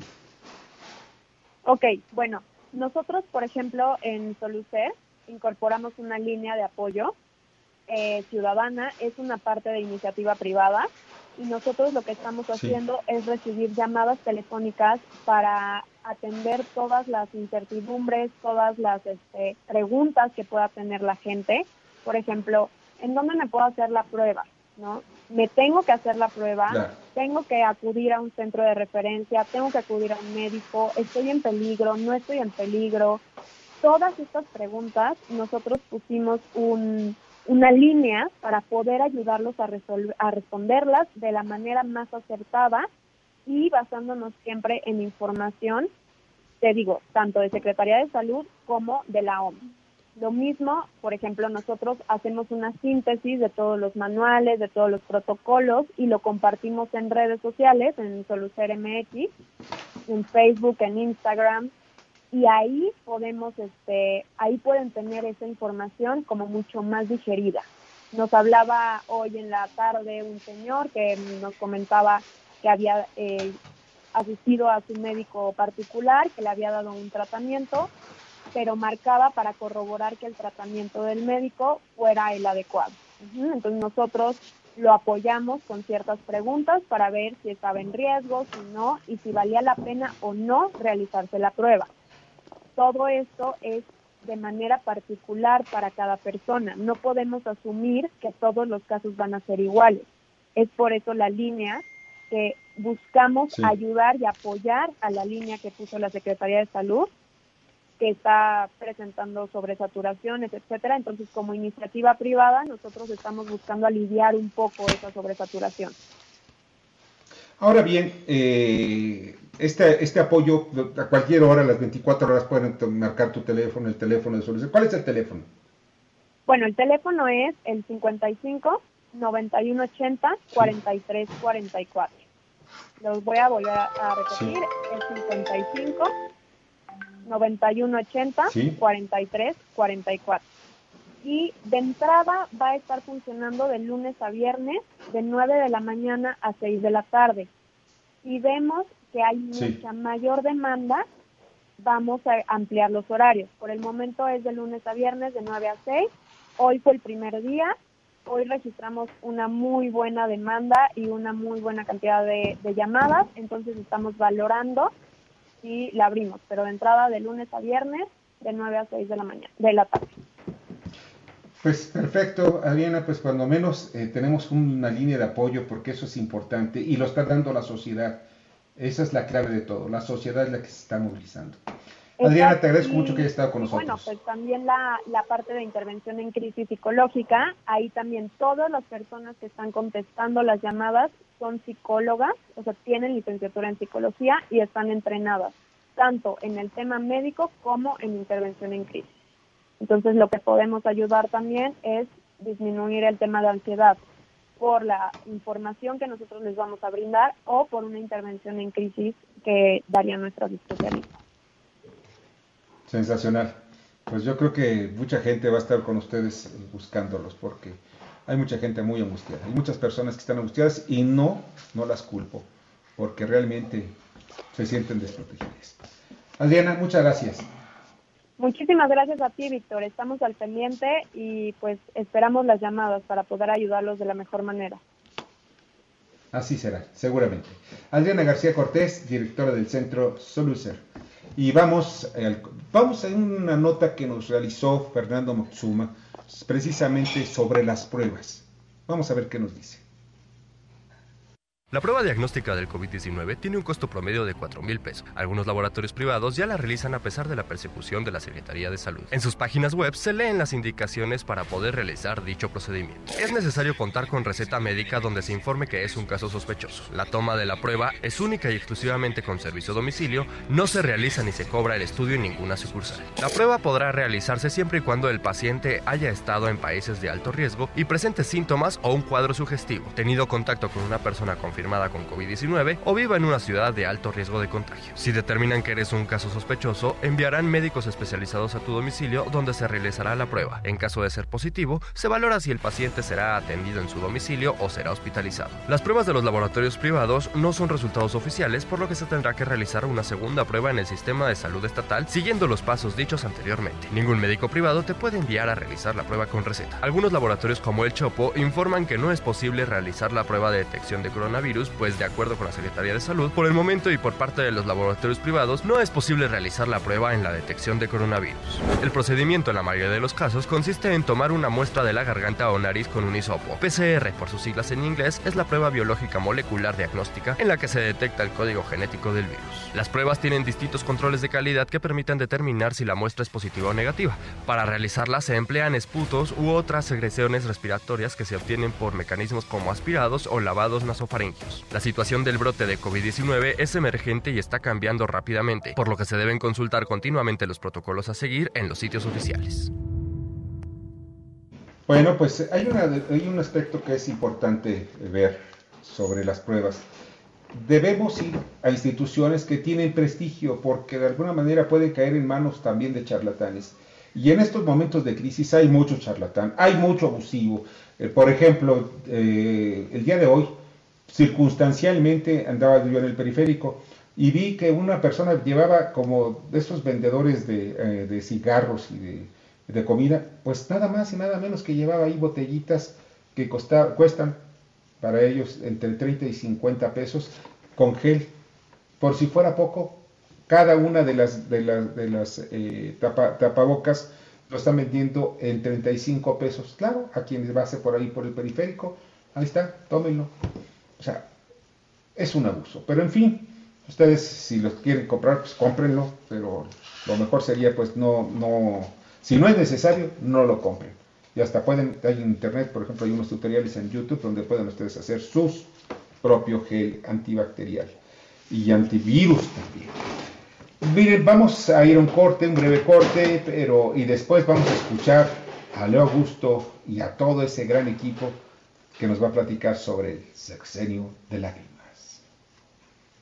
Ok, bueno, nosotros, por ejemplo, en Solucer incorporamos una línea de apoyo eh, ciudadana, es una parte de iniciativa privada, y nosotros lo que estamos haciendo sí. es recibir llamadas telefónicas para atender todas las incertidumbres, todas las este, preguntas que pueda tener la gente. Por ejemplo, ¿en dónde me puedo hacer la prueba? ¿No? Me tengo que hacer la prueba, claro. tengo que acudir a un centro de referencia, tengo que acudir a un médico, estoy en peligro, no estoy en peligro. Todas estas preguntas nosotros pusimos un, una línea para poder ayudarlos a, resolver, a responderlas de la manera más acertada y basándonos siempre en información, te digo, tanto de Secretaría de Salud como de la O M S. Lo mismo, por ejemplo, nosotros hacemos una síntesis de todos los manuales, de todos los protocolos y lo compartimos en redes sociales, en Solucer M X, en Facebook, en Instagram, y ahí podemos, este, ahí pueden tener esa información como mucho más digerida. Nos hablaba hoy en la tarde un señor que nos comentaba que había eh, asistido a su médico particular, que le había dado un tratamiento, pero marcaba para corroborar que el tratamiento del médico fuera el adecuado. Uh-huh. Entonces nosotros lo apoyamos con ciertas preguntas para ver si estaba en riesgo, si no, y si valía la pena o no realizarse la prueba. Todo esto es de manera particular para cada persona. No podemos asumir que todos los casos van a ser iguales. Es por eso la línea que buscamos sí. ayudar y apoyar a la línea que puso la Secretaría de Salud, que está presentando sobresaturaciones, etcétera. Entonces, como iniciativa privada, nosotros estamos buscando aliviar un poco esa sobresaturación. Ahora bien, eh, este, este apoyo a cualquier hora, a las veinticuatro horas, pueden marcar tu teléfono, el teléfono de Solucer. ¿Cuál es el teléfono? Bueno, el teléfono es el cincuenta y cinco, noventa y uno ochenta, cuarenta y tres cuarenta y cuatro. Los voy a volver a repetir, sí. el cincuenta y cinco, noventa y uno ochenta, ¿Sí? cuarenta y tres cuarenta y cuatro. Y de entrada va a estar funcionando de lunes a viernes, de nueve de la mañana a seis de la tarde. Y vemos que hay Sí. mucha mayor demanda, vamos a ampliar los horarios. Por el momento es de lunes a viernes, de nueve a seis. Hoy fue el primer día. Hoy registramos una muy buena demanda y una muy buena cantidad de, de llamadas, entonces estamos valorando si la abrimos, pero de entrada de lunes a viernes, de nueve a seis de la mañana, de la tarde. Pues perfecto, Adriana, pues cuando menos eh, tenemos una línea de apoyo porque eso es importante y lo está dando la sociedad. Esa es la clave de todo, la sociedad es la que se está movilizando. Adriana, te agradezco Y, mucho que hayas estado con y nosotros. Bueno, pues también la, la parte de intervención en crisis psicológica, ahí también todas las personas que están contestando las llamadas son psicólogas, o sea, tienen licenciatura en psicología y están entrenadas, tanto en el tema médico como en intervención en crisis. Entonces, lo que podemos ayudar también es disminuir el tema de ansiedad por la información que nosotros les vamos a brindar o por una intervención en crisis que darían nuestras especialistas. Sensacional. Pues yo creo que mucha gente va a estar con ustedes buscándolos porque hay mucha gente muy angustiada. Hay muchas personas que están angustiadas y no, no las culpo porque realmente se sienten desprotegidas. Adriana, muchas gracias. Muchísimas gracias a ti, Víctor. Estamos al pendiente y pues esperamos las llamadas para poder ayudarlos de la mejor manera. Así será, seguramente. Adriana García Cortés, directora del Centro Solucer. Y vamos, al, vamos a una nota que nos realizó Fernando Moxuma, precisamente sobre las pruebas. Vamos a ver qué nos dice. La prueba diagnóstica del COVID diecinueve tiene un costo promedio de cuatro mil pesos. Algunos laboratorios privados ya la realizan a pesar de la persecución de la Secretaría de Salud. En sus páginas web se leen las indicaciones para poder realizar dicho procedimiento. Es necesario contar con receta médica donde se informe que es un caso sospechoso. La toma de la prueba es única y exclusivamente con servicio a domicilio, no se realiza ni se cobra el estudio en ninguna sucursal. La prueba podrá realizarse siempre y cuando el paciente haya estado en países de alto riesgo y presente síntomas o un cuadro sugestivo, tenido contacto con una persona confirmada con COVID diecinueve o viva en una ciudad de alto riesgo de contagio. Si determinan que eres un caso sospechoso, enviarán médicos especializados a tu domicilio donde se realizará la prueba. En caso de ser positivo, se valora si el paciente será atendido en su domicilio o será hospitalizado. Las pruebas de los laboratorios privados no son resultados oficiales, por lo que se tendrá que realizar una segunda prueba en el sistema de salud estatal siguiendo los pasos dichos anteriormente. Ningún médico privado te puede enviar a realizar la prueba con receta. Algunos laboratorios como el Chopo informan que no es posible realizar la prueba de detección de coronavirus, pues de acuerdo con la Secretaría de Salud, por el momento y por parte de los laboratorios privados, no es posible realizar la prueba en la detección de coronavirus. El procedimiento en la mayoría de los casos consiste en tomar una muestra de la garganta o nariz con un hisopo. P C R, por sus siglas en inglés, es la prueba biológica molecular diagnóstica en la que se detecta el código genético del virus. Las pruebas tienen distintos controles de calidad que permiten determinar si la muestra es positiva o negativa. Para realizarla se emplean esputos u otras secreciones respiratorias que se obtienen por mecanismos como aspirados o lavados nasofaringios. La situación del brote de COVID diecinueve es emergente y está cambiando rápidamente, por lo que se deben consultar continuamente los protocolos a seguir en los sitios oficiales. Bueno, pues hay, una, hay un aspecto que es importante ver sobre las pruebas. Debemos ir a instituciones que tienen prestigio porque de alguna manera pueden caer en manos también de charlatanes. Y en estos momentos de crisis hay mucho charlatán, hay mucho abusivo. Eh, por ejemplo, eh, el día de hoy, circunstancialmente andaba yo en el periférico y vi que una persona llevaba como de esos vendedores de, eh, de cigarros y de, de comida, pues nada más y nada menos que llevaba ahí botellitas que costa, cuestan para ellos entre treinta y cincuenta pesos con gel. Por si fuera poco, cada una de las, de las, de las eh, tapa, tapabocas lo están vendiendo en treinta y cinco pesos. Claro, a quienes va a ser por ahí por el periférico, ahí está, tómenlo. O sea, es un abuso. Pero en fin, ustedes si los quieren comprar, pues cómprenlo, pero lo mejor sería pues no, no, si no es necesario, no lo compren. Y hasta pueden, hay en internet, por ejemplo, hay unos tutoriales en YouTube donde pueden ustedes hacer su propio gel antibacterial y antivirus también. Miren, vamos a ir a un corte, un breve corte, pero y después vamos a escuchar a Leo Augusto y a todo ese gran equipo que nos va a platicar sobre el sexenio de lágrimas.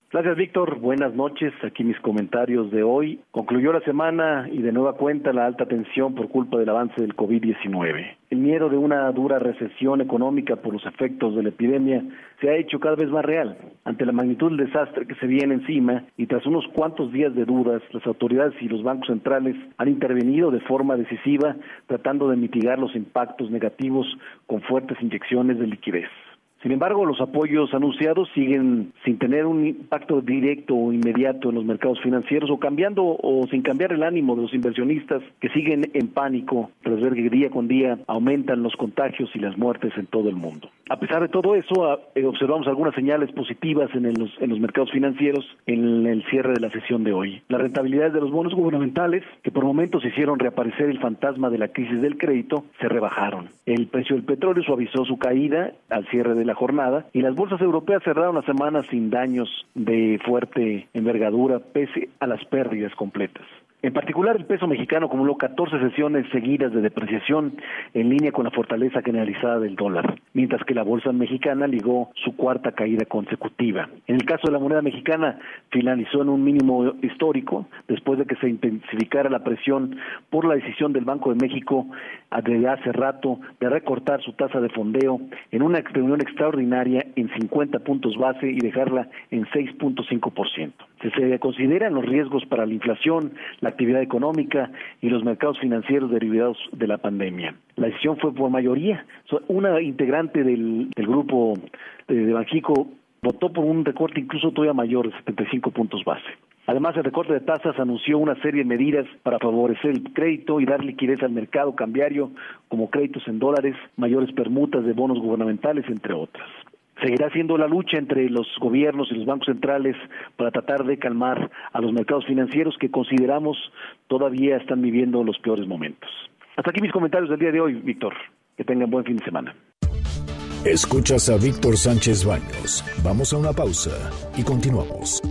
Gracias, Víctor. Buenas noches. Aquí mis comentarios de hoy. Concluyó la semana y de nueva cuenta la alta tensión por culpa del avance del covid diecinueve. El miedo de una dura recesión económica por los efectos de la epidemia se ha hecho cada vez más real. Ante la magnitud del desastre que se viene encima y tras unos cuantos días de dudas, las autoridades y los bancos centrales han intervenido de forma decisiva tratando de mitigar los impactos negativos con fuertes inyecciones de liquidez. Sin embargo, los apoyos anunciados siguen sin tener un impacto directo o inmediato en los mercados financieros o cambiando o sin cambiar el ánimo de los inversionistas que siguen en pánico tras ver que día con día aumentan los contagios y las muertes en todo el mundo. A pesar de todo eso, eh, observamos algunas señales positivas en, el, en los mercados financieros en el cierre de la sesión de hoy. Las rentabilidades de los bonos gubernamentales, que por momentos hicieron reaparecer el fantasma de la crisis del crédito, se rebajaron. El precio del petróleo suavizó su caída al cierre de la jornada y las bolsas europeas cerraron la semana sin daños de fuerte envergadura pese a las pérdidas completas. En particular, el peso mexicano acumuló catorce sesiones seguidas de depreciación en línea con la fortaleza generalizada del dólar, mientras que la bolsa mexicana ligó su cuarta caída consecutiva. En el caso de la moneda mexicana, finalizó en un mínimo histórico después de que se intensificara la presión por la decisión del Banco de México desde hace rato de recortar su tasa de fondeo en una reunión extraordinaria en cincuenta puntos base y dejarla en seis punto cinco por ciento. Si se consideran los riesgos para la inflación, la actividad económica y los mercados financieros derivados de la pandemia. La decisión fue por mayoría. Una integrante del, del grupo de Banxico votó por un recorte incluso todavía mayor de setenta y cinco puntos base. Además, el recorte de tasas anunció una serie de medidas para favorecer el crédito y dar liquidez al mercado cambiario, como créditos en dólares, mayores permutas de bonos gubernamentales, entre otras. Seguirá siendo la lucha entre los gobiernos y los bancos centrales para tratar de calmar a los mercados financieros que consideramos todavía están viviendo los peores momentos. Hasta aquí mis comentarios del día de hoy, Víctor. Que tengan buen fin de semana. Escuchas a Víctor Sánchez Baños. Vamos a una pausa y continuamos.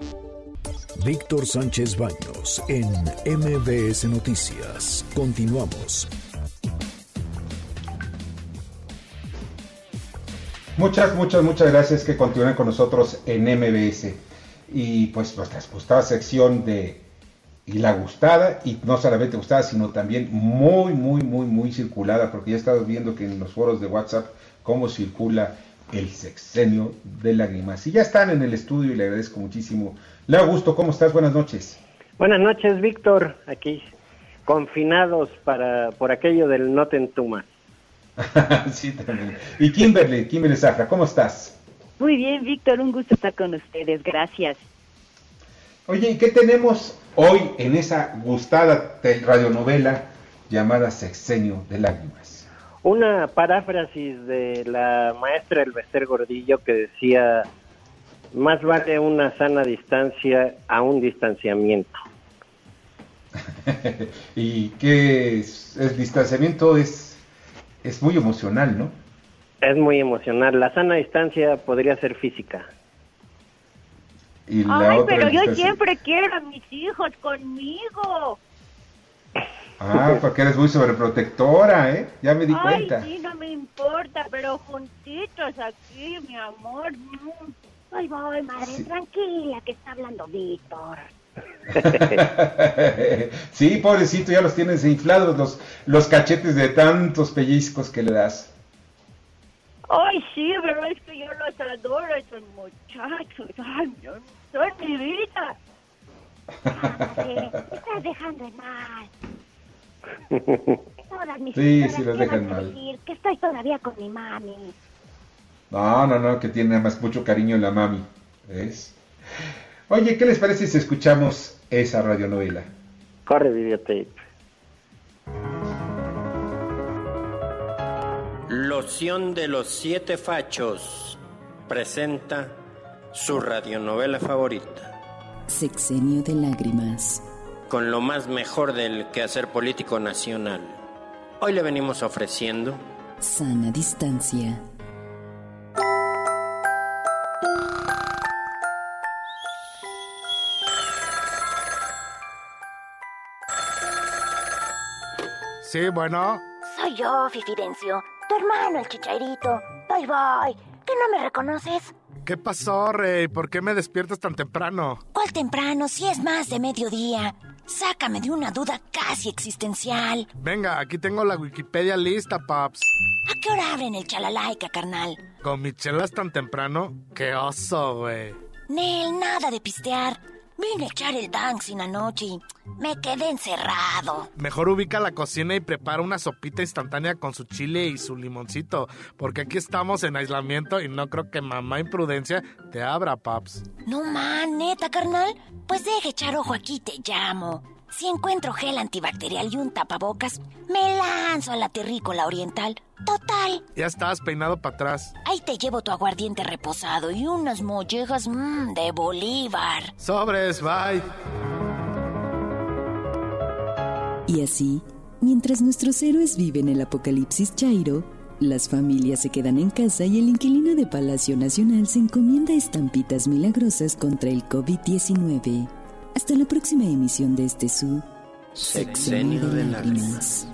Víctor Sánchez Baños en M B S Noticias. Continuamos. Muchas, muchas, muchas gracias que continúen con nosotros en M B S. Y pues nuestra gustada sección de y la gustada, y no solamente gustada, sino también muy, muy, muy, muy circulada, porque ya he estado viendo que en los foros de WhatsApp cómo circula el sexenio de lágrimas. Y ya están en el estudio y le agradezco muchísimo. Leo Augusto, ¿cómo estás? Buenas noches. Buenas noches, Víctor. Aquí confinados para por aquello del no te entumas. Sí, también. Y Kimberly, Kimberly Zafra, ¿cómo estás? Muy bien, Víctor, un gusto estar con ustedes, gracias. Oye, ¿y qué tenemos hoy en esa gustada radionovela llamada Sexenio de Lágrimas? Una paráfrasis de la maestra Elbester Gordillo que decía, más vale una sana distancia a un distanciamiento. ¿Y qué es? El distanciamiento es... Es muy emocional, ¿no? Es muy emocional. La sana distancia podría ser física. Y la Ay, otra pero yo distancia... siempre quiero a mis hijos conmigo. Ah, porque eres muy sobreprotectora, ¿eh? Ya me di Ay, cuenta. Ay, sí, no me importa, pero juntitos aquí, mi amor. Ay, voy, madre, sí. Tranquila, que está hablando Víctor. Sí, pobrecito, ya los tienes inflados los, los cachetes de tantos pellizcos que le das. Ay, sí, pero es que yo los adoro, esos muchachos. Ay, son mi vida. Madre, me estás dejando mal. Todas mis sí, sí, los dejan mal. Decir que estoy todavía con mi mami. No, no, no, que tiene más mucho cariño la mami. ¿Ves? Oye, ¿qué les parece si escuchamos esa radionovela? Corre, videotape. Loción de los Siete Fachos presenta su radionovela favorita. Sexenio de Lágrimas. Con lo más mejor del quehacer político nacional. Hoy le venimos ofreciendo... Sana distancia. Sí, bueno. Soy yo, Fifidencio, tu hermano el Chicharito. Bye, bye. ¿Que no me reconoces? ¿Qué pasó, Rey? ¿Por qué me despiertas tan temprano? ¿Cuál temprano? Si es más de mediodía. Sácame de una duda casi existencial. Venga, aquí tengo la Wikipedia lista, paps. ¿A qué hora abren el Chalalaica, carnal? ¿Con mis chelas tan temprano? ¡Qué oso, güey! Nel, nada de pistear. Vine a echar el dancing anoche y me quedé encerrado. Mejor ubica la cocina y prepara una sopita instantánea con su chile y su limoncito, porque aquí estamos en aislamiento y no creo que mamá imprudencia te abra, paps. No, man, neta, carnal. Pues deja echar ojo aquí, te llamo. Si encuentro gel antibacterial y un tapabocas, me lanzo a la terrícola oriental. Total. Ya estás peinado para atrás. Ahí te llevo tu aguardiente reposado y unas mollejas mmm, de Bolívar. Sobres, bye. Y así, mientras nuestros héroes viven el apocalipsis chairo, las familias se quedan en casa y el inquilino de Palacio Nacional se encomienda estampitas milagrosas contra el covid diecinueve. Hasta la próxima emisión de este su Sexenio de Lágrimas.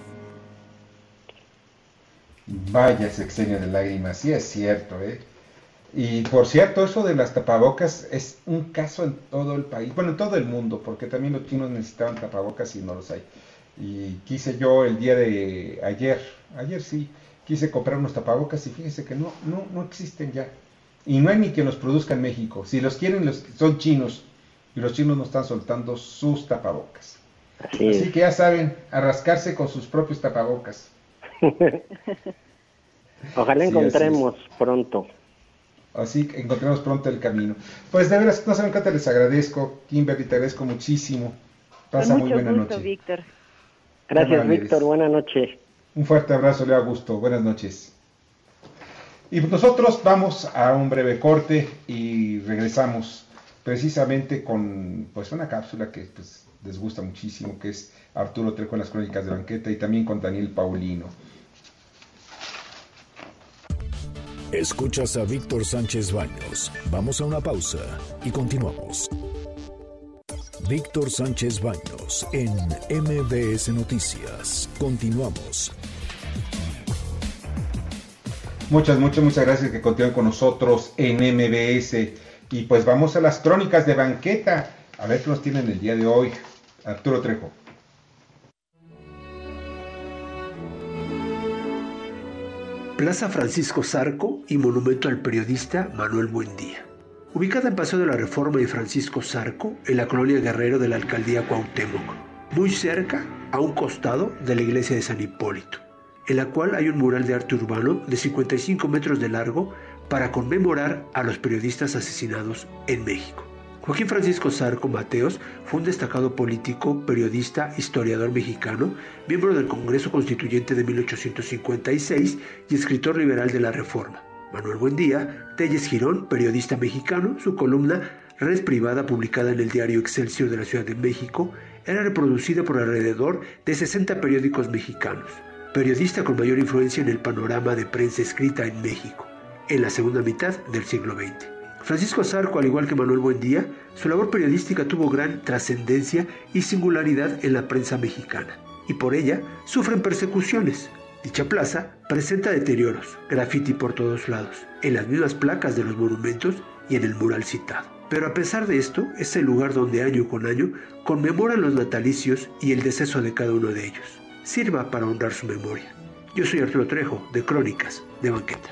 Vaya sexenio de lágrimas, sí es cierto, ¿eh? Y por cierto, eso de las tapabocas es un caso en todo el país, bueno, en todo el mundo, porque también los chinos necesitaban tapabocas y no los hay. Y quise yo el día de ayer, ayer sí, quise comprar unos tapabocas y fíjense que no, no, no existen ya. Y no hay ni quien los produzca en México. Si los quieren, los, son chinos. Y los chinos no están soltando sus tapabocas. Así, Así que ya saben, a rascarse con sus propios tapabocas. Ojalá sí, encontremos así pronto. Así que encontremos pronto el camino. Pues de veras, no saben cuánto les agradezco, Kimberly, te agradezco muchísimo. Pasa Con muy mucho buena gusto, noche. Víctor. Gracias, Víctor. Buenas noches. Un fuerte abrazo, Leo Augusto. Buenas noches. Y nosotros vamos a un breve corte y regresamos precisamente con pues una cápsula que pues, les gusta muchísimo, que es Arturo Trejo en las Crónicas de Banqueta, y también con Daniel Paulino. Escuchas a Víctor Sánchez Baños. Vamos a una pausa y continuamos. Víctor Sánchez Baños en M B S Noticias. Continuamos. Muchas, muchas, muchas gracias que continúen con nosotros en M B S. Y pues vamos a las Crónicas de Banqueta. A ver qué nos tienen el día de hoy. Arturo Trejo. Plaza Francisco Zarco y monumento al periodista Manuel Buendía. Ubicada en Paseo de la Reforma y Francisco Zarco, en la colonia Guerrero de la alcaldía Cuauhtémoc, muy cerca, a un costado de la iglesia de San Hipólito, en la cual hay un mural de arte urbano de cincuenta y cinco metros de largo para conmemorar a los periodistas asesinados en México. Joaquín Francisco Zarco Mateos fue un destacado político, periodista, historiador mexicano, miembro del Congreso Constituyente de mil ochocientos cincuenta y seis y escritor liberal de la Reforma. Manuel Buendía, Telles Girón, periodista mexicano, su columna Red Privada, publicada en el diario Excelsior de la Ciudad de México, era reproducida por alrededor de sesenta periódicos mexicanos. Periodista con mayor influencia en el panorama de prensa escrita en México, en la segunda mitad del siglo veinte. Francisco Zarco, al igual que Manuel Buendía, su labor periodística tuvo gran trascendencia y singularidad en la prensa mexicana, y por ella sufren persecuciones. Dicha plaza presenta deterioros, graffiti por todos lados, en las mismas placas de los monumentos y en el mural citado. Pero a pesar de esto, es el lugar donde año con año conmemoran los natalicios y el deceso de cada uno de ellos. Sirva para honrar su memoria. Yo soy Arturo Trejo, de Crónicas de Banqueta.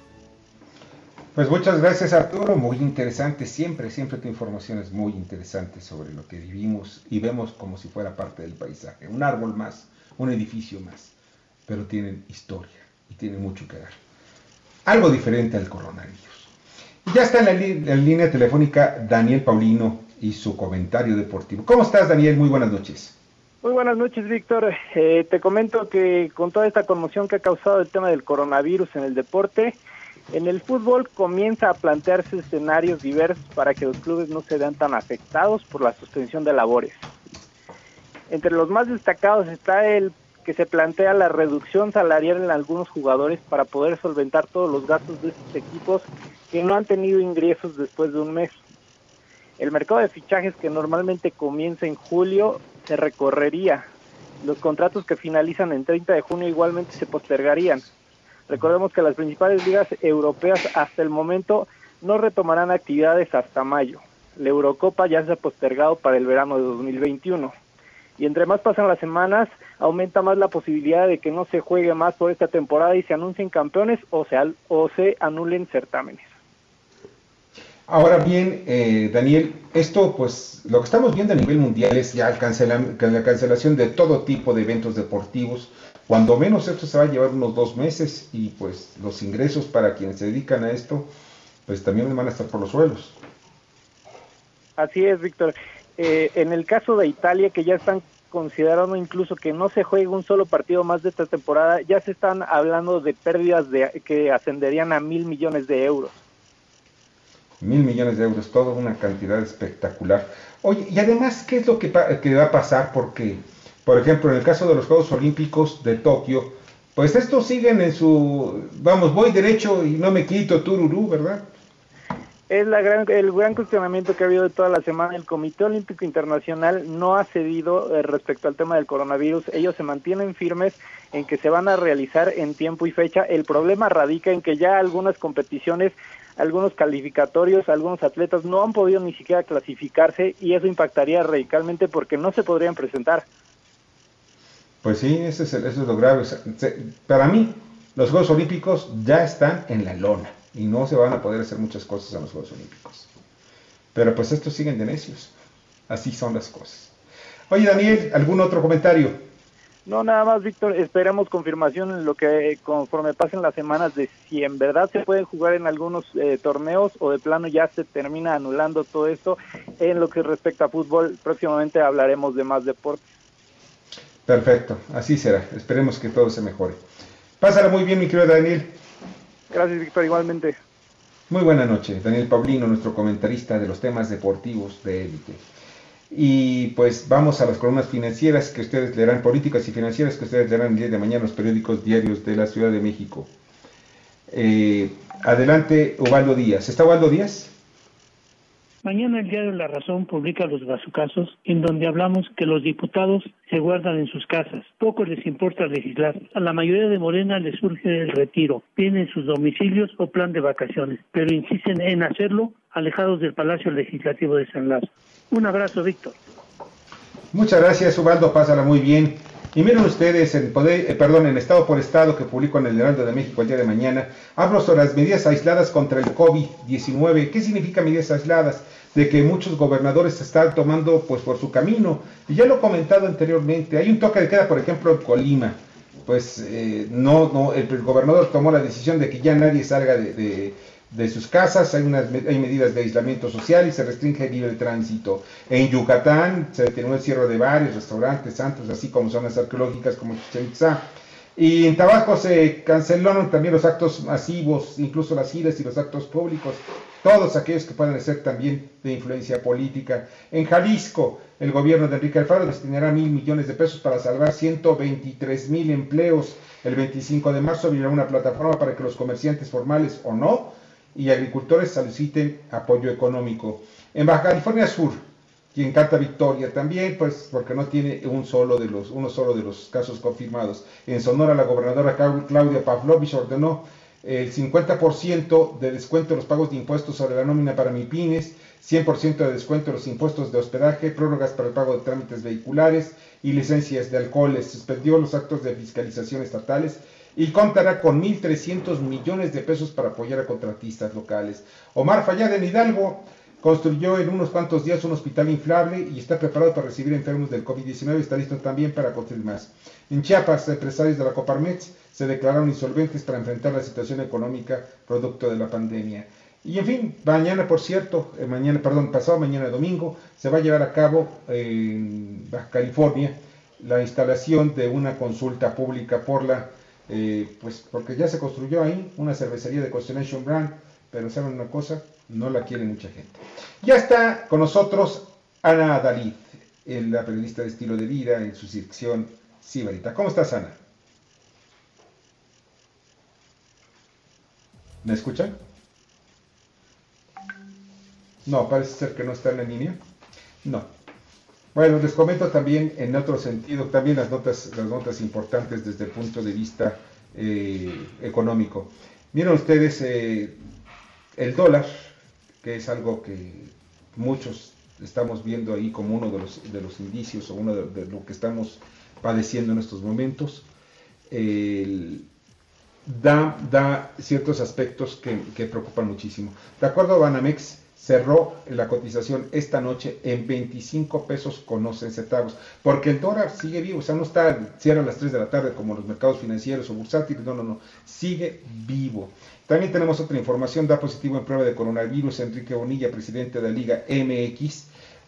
Pues muchas gracias, Arturo, muy interesante, siempre, siempre tu información es muy interesante sobre lo que vivimos y vemos como si fuera parte del paisaje, un árbol más, un edificio más, pero tienen historia y tienen mucho que dar, algo diferente al coronavirus. Y ya está en la, li- la línea telefónica Daniel Paulino y su comentario deportivo. ¿Cómo estás, Daniel? Muy buenas noches. Muy buenas noches, Víctor. Eh, te comento que con toda esta conmoción que ha causado el tema del coronavirus en el deporte, en el fútbol comienza a plantearse escenarios diversos para que los clubes no se vean tan afectados por la suspensión de labores. Entre los más destacados está el que se plantea la reducción salarial en algunos jugadores para poder solventar todos los gastos de estos equipos que no han tenido ingresos después de un mes. El mercado de fichajes, que normalmente comienza en julio, se recorrería. Los contratos que finalizan en treinta de junio igualmente se postergarían. Recordemos que las principales ligas europeas hasta el momento no retomarán actividades hasta mayo. La Eurocopa ya se ha postergado para el verano de dos mil veintiuno. Y entre más pasan las semanas, aumenta más la posibilidad de que no se juegue más por esta temporada y se anuncien campeones o se, o se anulen certámenes. Ahora bien, eh, Daniel, esto pues lo que estamos viendo a nivel mundial es ya el cancela, la cancelación de todo tipo de eventos deportivos. Cuando menos esto se va a llevar unos dos meses y pues los ingresos para quienes se dedican a esto pues también van a estar por los suelos. Así es, Víctor. Eh, en el caso de Italia, que ya están considerando incluso que no se juegue un solo partido más de esta temporada, ya se están hablando de pérdidas de, que ascenderían a mil millones de euros. Mil millones de euros, toda una cantidad espectacular. Oye, y además, ¿qué es lo que, que va a pasar? Porque, por ejemplo, en el caso de los Juegos Olímpicos de Tokio, pues estos siguen en su, vamos, voy derecho y no me quito tururú, ¿verdad? Es la gran, el gran cuestionamiento que ha habido de toda la semana. El Comité Olímpico Internacional no ha cedido eh, respecto al tema del coronavirus. Ellos se mantienen firmes en que se van a realizar en tiempo y fecha. El problema radica en que ya algunas competiciones, algunos calificatorios, algunos atletas no han podido ni siquiera clasificarse y eso impactaría radicalmente porque no se podrían presentar. Pues sí, eso es, eso es lo grave. Para mí, los Juegos Olímpicos ya están en la lona y no se van a poder hacer muchas cosas en los Juegos Olímpicos. Pero pues estos siguen de necios. Así son las cosas. Oye, Daniel, ¿algún otro comentario? No, nada más, Víctor, esperamos confirmación en lo que conforme pasen las semanas de si en verdad se pueden jugar en algunos eh, torneos o de plano ya se termina anulando todo esto. En lo que respecta a fútbol, próximamente hablaremos de más deportes. Perfecto, así será, esperemos que todo se mejore. Pásala muy bien, mi querido Daniel. Gracias, Víctor, igualmente. Muy buena noche, Daniel Paulino, nuestro comentarista de los temas deportivos de élite. Y pues vamos a las columnas financieras que ustedes leerán, políticas y financieras que ustedes leerán el día de mañana en los periódicos diarios de la Ciudad de México. Eh, adelante, Ubaldo Díaz. ¿Está Ubaldo Díaz? Mañana el diario La Razón publica los bazucazos, en donde hablamos que los diputados se guardan en sus casas. Poco les importa legislar. A la mayoría de Morena les surge el retiro. Tienen sus domicilios o plan de vacaciones, pero insisten en hacerlo alejados del Palacio Legislativo de San Lázaro. Un abrazo, Víctor. Muchas gracias, Ubaldo. Pásala muy bien. Y miren ustedes, en, poder, eh, perdón, en Estado por Estado, que publico en el Heraldo de México el día de mañana, hablo sobre las medidas aisladas contra el COVID diecinueve. ¿Qué significa medidas aisladas? De que muchos gobernadores están tomando pues por su camino. Y ya lo he comentado anteriormente, hay un toque de queda, por ejemplo, en Colima. Pues eh, no, no, el, el gobernador tomó la decisión de que ya nadie salga de, de, de sus casas, hay, unas, hay medidas de aislamiento social y se restringe el libre tránsito. En Yucatán se determinó el cierre de bares, restaurantes, antros, así como zonas arqueológicas como Chichén Itzá. Y en Tabasco se cancelaron también los actos masivos, incluso las giras y los actos públicos, todos aquellos que puedan ser también de influencia política. En Jalisco, el gobierno de Enrique Alfaro destinará mil millones de pesos para salvar ciento veintitrés mil empleos. El veinticinco de marzo abrirá una plataforma para que los comerciantes formales o no y agricultores soliciten apoyo económico. En Baja California Sur, quien canta victoria también, pues porque no tiene un solo de los, uno solo de los casos confirmados. En Sonora, la gobernadora Claudia Pavlovich ordenó el cincuenta por ciento de descuento en los pagos de impuestos sobre la nómina para MIPYMES, cien por ciento de descuento en los impuestos de hospedaje, prórrogas para el pago de trámites vehiculares y licencias de alcoholes. Suspendió los actos de fiscalización estatales y contará con mil trescientos millones de pesos para apoyar a contratistas locales. Omar Fayad en Hidalgo construyó en unos cuantos días un hospital inflable y está preparado para recibir enfermos del COVID diecinueve, está listo también para construir más. En Chiapas, empresarios de la Coparmex se declararon insolventes para enfrentar la situación económica producto de la pandemia. Y en fin, mañana, por cierto, eh, mañana, perdón, pasado mañana domingo, se va a llevar a cabo en Baja California la instalación de una consulta pública por la, eh, pues porque ya se construyó ahí una cervecería de Constellation Brand, pero ¿saben una cosa? No la quiere mucha gente. Ya está con nosotros Ana Dalid, la periodista de estilo de vida en su sección Sibarita. ¿Cómo estás, Ana? ¿Me escuchan? No, parece ser que no está en la línea. No. Bueno, les comento también en otro sentido, también las notas, las notas importantes desde el punto de vista eh, económico. Miren ustedes, eh, el dólar, que es algo que muchos estamos viendo ahí como uno de los, de los indicios o uno de, de lo que estamos padeciendo en estos momentos, el, da, da ciertos aspectos que, que preocupan muchísimo. De acuerdo a Banamex, cerró la cotización esta noche en veinticinco pesos con once centavos, porque el dólar sigue vivo, o sea, no está, cierra a las tres de la tarde como los mercados financieros o bursátiles, no, no, no, sigue vivo. También tenemos otra información, da positivo en prueba de coronavirus Enrique Bonilla, presidente de la Liga M X,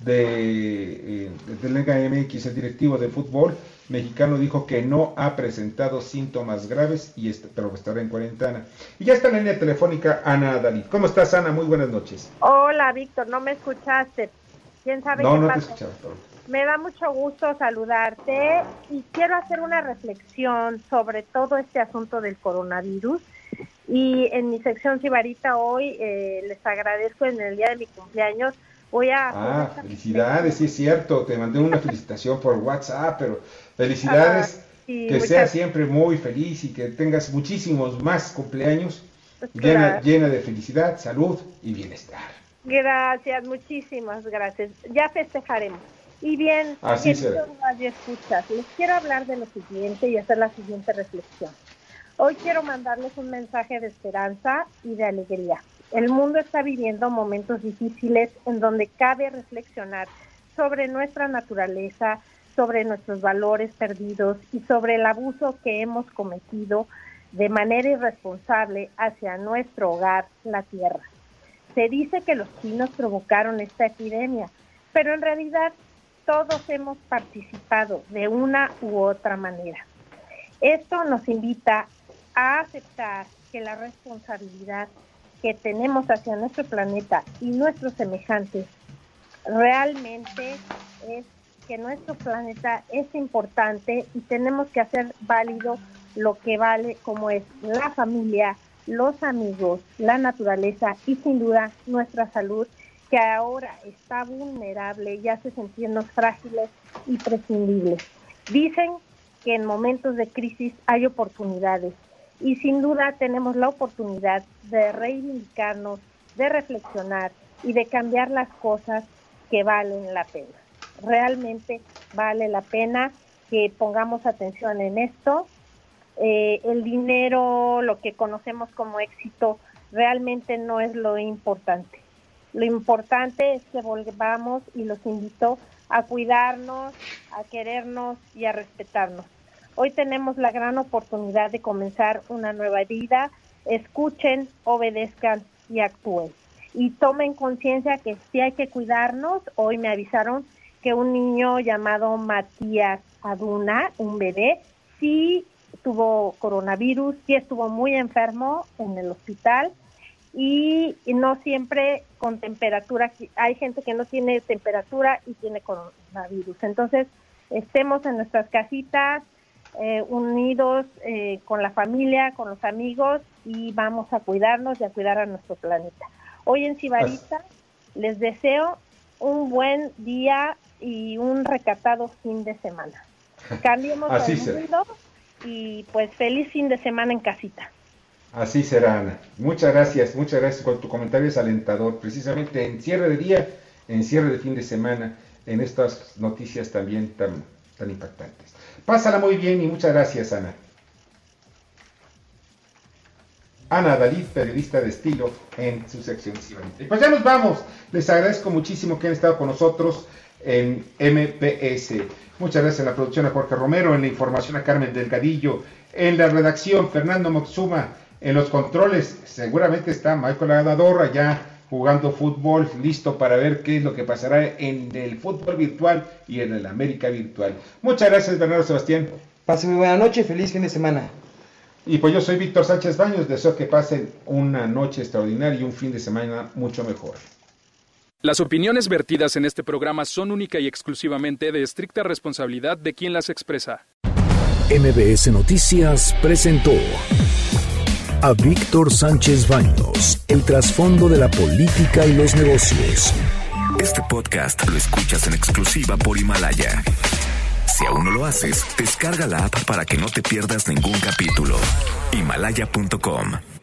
de, eh, de la Liga M X, el directivo de fútbol mexicano dijo que no ha presentado síntomas graves, y est- pero estará en cuarentena. Y ya está en la línea telefónica Ana Adalid. ¿Cómo estás, Ana? Muy buenas noches. Hola, Víctor, no me escuchaste. ¿Quién sabe no, qué no pasó? te escuchaba. Pero... Me da mucho gusto saludarte y quiero hacer una reflexión sobre todo este asunto del coronavirus. Y en mi sección Sibarita hoy eh, les agradezco en el día de mi cumpleaños. Voy a... Ah, felicidades, sí es cierto, te mandé una felicitación por WhatsApp, pero felicidades, ah, sí, que muchas... seas siempre muy feliz y que tengas muchísimos más cumpleaños, pues llena, llena de felicidad, salud y bienestar. Gracias, muchísimas gracias, ya festejaremos. Y bien, así será. Escuchas, les quiero hablar de lo siguiente y hacer la siguiente reflexión. Hoy quiero mandarles un mensaje de esperanza y de alegría. El mundo está viviendo momentos difíciles en donde cabe reflexionar sobre nuestra naturaleza, sobre nuestros valores perdidos y sobre el abuso que hemos cometido de manera irresponsable hacia nuestro hogar, la Tierra. Se dice que los chinos provocaron esta epidemia, pero en realidad todos hemos participado de una u otra manera. Esto nos invita a aceptar que la responsabilidad que tenemos hacia nuestro planeta y nuestros semejantes realmente es que nuestro planeta es importante y tenemos que hacer válido lo que vale, como es la familia, los amigos, la naturaleza y sin duda nuestra salud, que ahora está vulnerable y hace sentirnos frágiles y prescindibles. Dicen que en momentos de crisis hay oportunidades y sin duda tenemos la oportunidad de reivindicarnos, de reflexionar y de cambiar las cosas que valen la pena. Realmente vale la pena que pongamos atención en esto. Eh, el dinero, lo que conocemos como éxito, realmente no es lo importante. Lo importante es que volvamos, y los invito a cuidarnos, a querernos y a respetarnos. Hoy tenemos la gran oportunidad de comenzar una nueva vida. Escuchen, obedezcan y actúen. Y tomen conciencia que sí hay que cuidarnos. Hoy me avisaron que un niño llamado Matías Aduna, un bebé, sí tuvo coronavirus, sí estuvo muy enfermo en el hospital y no siempre con temperatura. Hay gente que no tiene temperatura y tiene coronavirus. Entonces, estemos en nuestras casitas, eh, unidos eh, con la familia, con los amigos, y vamos a cuidarnos y a cuidar a nuestro planeta. Hoy en Sibarita les deseo un buen día y un recatado fin de semana. Cambiemos Así el será. mundo y pues feliz fin de semana en casita. Así será, Ana. Muchas gracias, muchas gracias por tu comentario, es alentador. Precisamente en cierre de día, en cierre de fin de semana, en estas noticias también tan, tan impactantes. Pásala muy bien y muchas gracias, Ana. Ana Adalid, periodista de estilo, en su sección Sibarita. Y pues ya nos vamos. Les agradezco muchísimo que han estado con nosotros en M P S. Muchas gracias en la producción a Jorge Romero, en la información a Carmen Delgadillo, en la redacción Fernando Moxuma, en los controles seguramente está Michael Adadorra ya jugando fútbol, listo para ver qué es lo que pasará en el fútbol virtual y en el América virtual. Muchas gracias, Bernardo Sebastián. Pase muy buena noche, feliz fin de semana. Y pues yo soy Víctor Sánchez Baños, deseo que pasen una noche extraordinaria y un fin de semana mucho mejor. Las opiniones vertidas en este programa son única y exclusivamente de estricta responsabilidad de quien las expresa. M B S Noticias presentó a Víctor Sánchez Baños, el trasfondo de la política y los negocios. Este podcast lo escuchas en exclusiva por Himalaya. Si aún no lo haces, descarga la app para que no te pierdas ningún capítulo. Himalaya punto com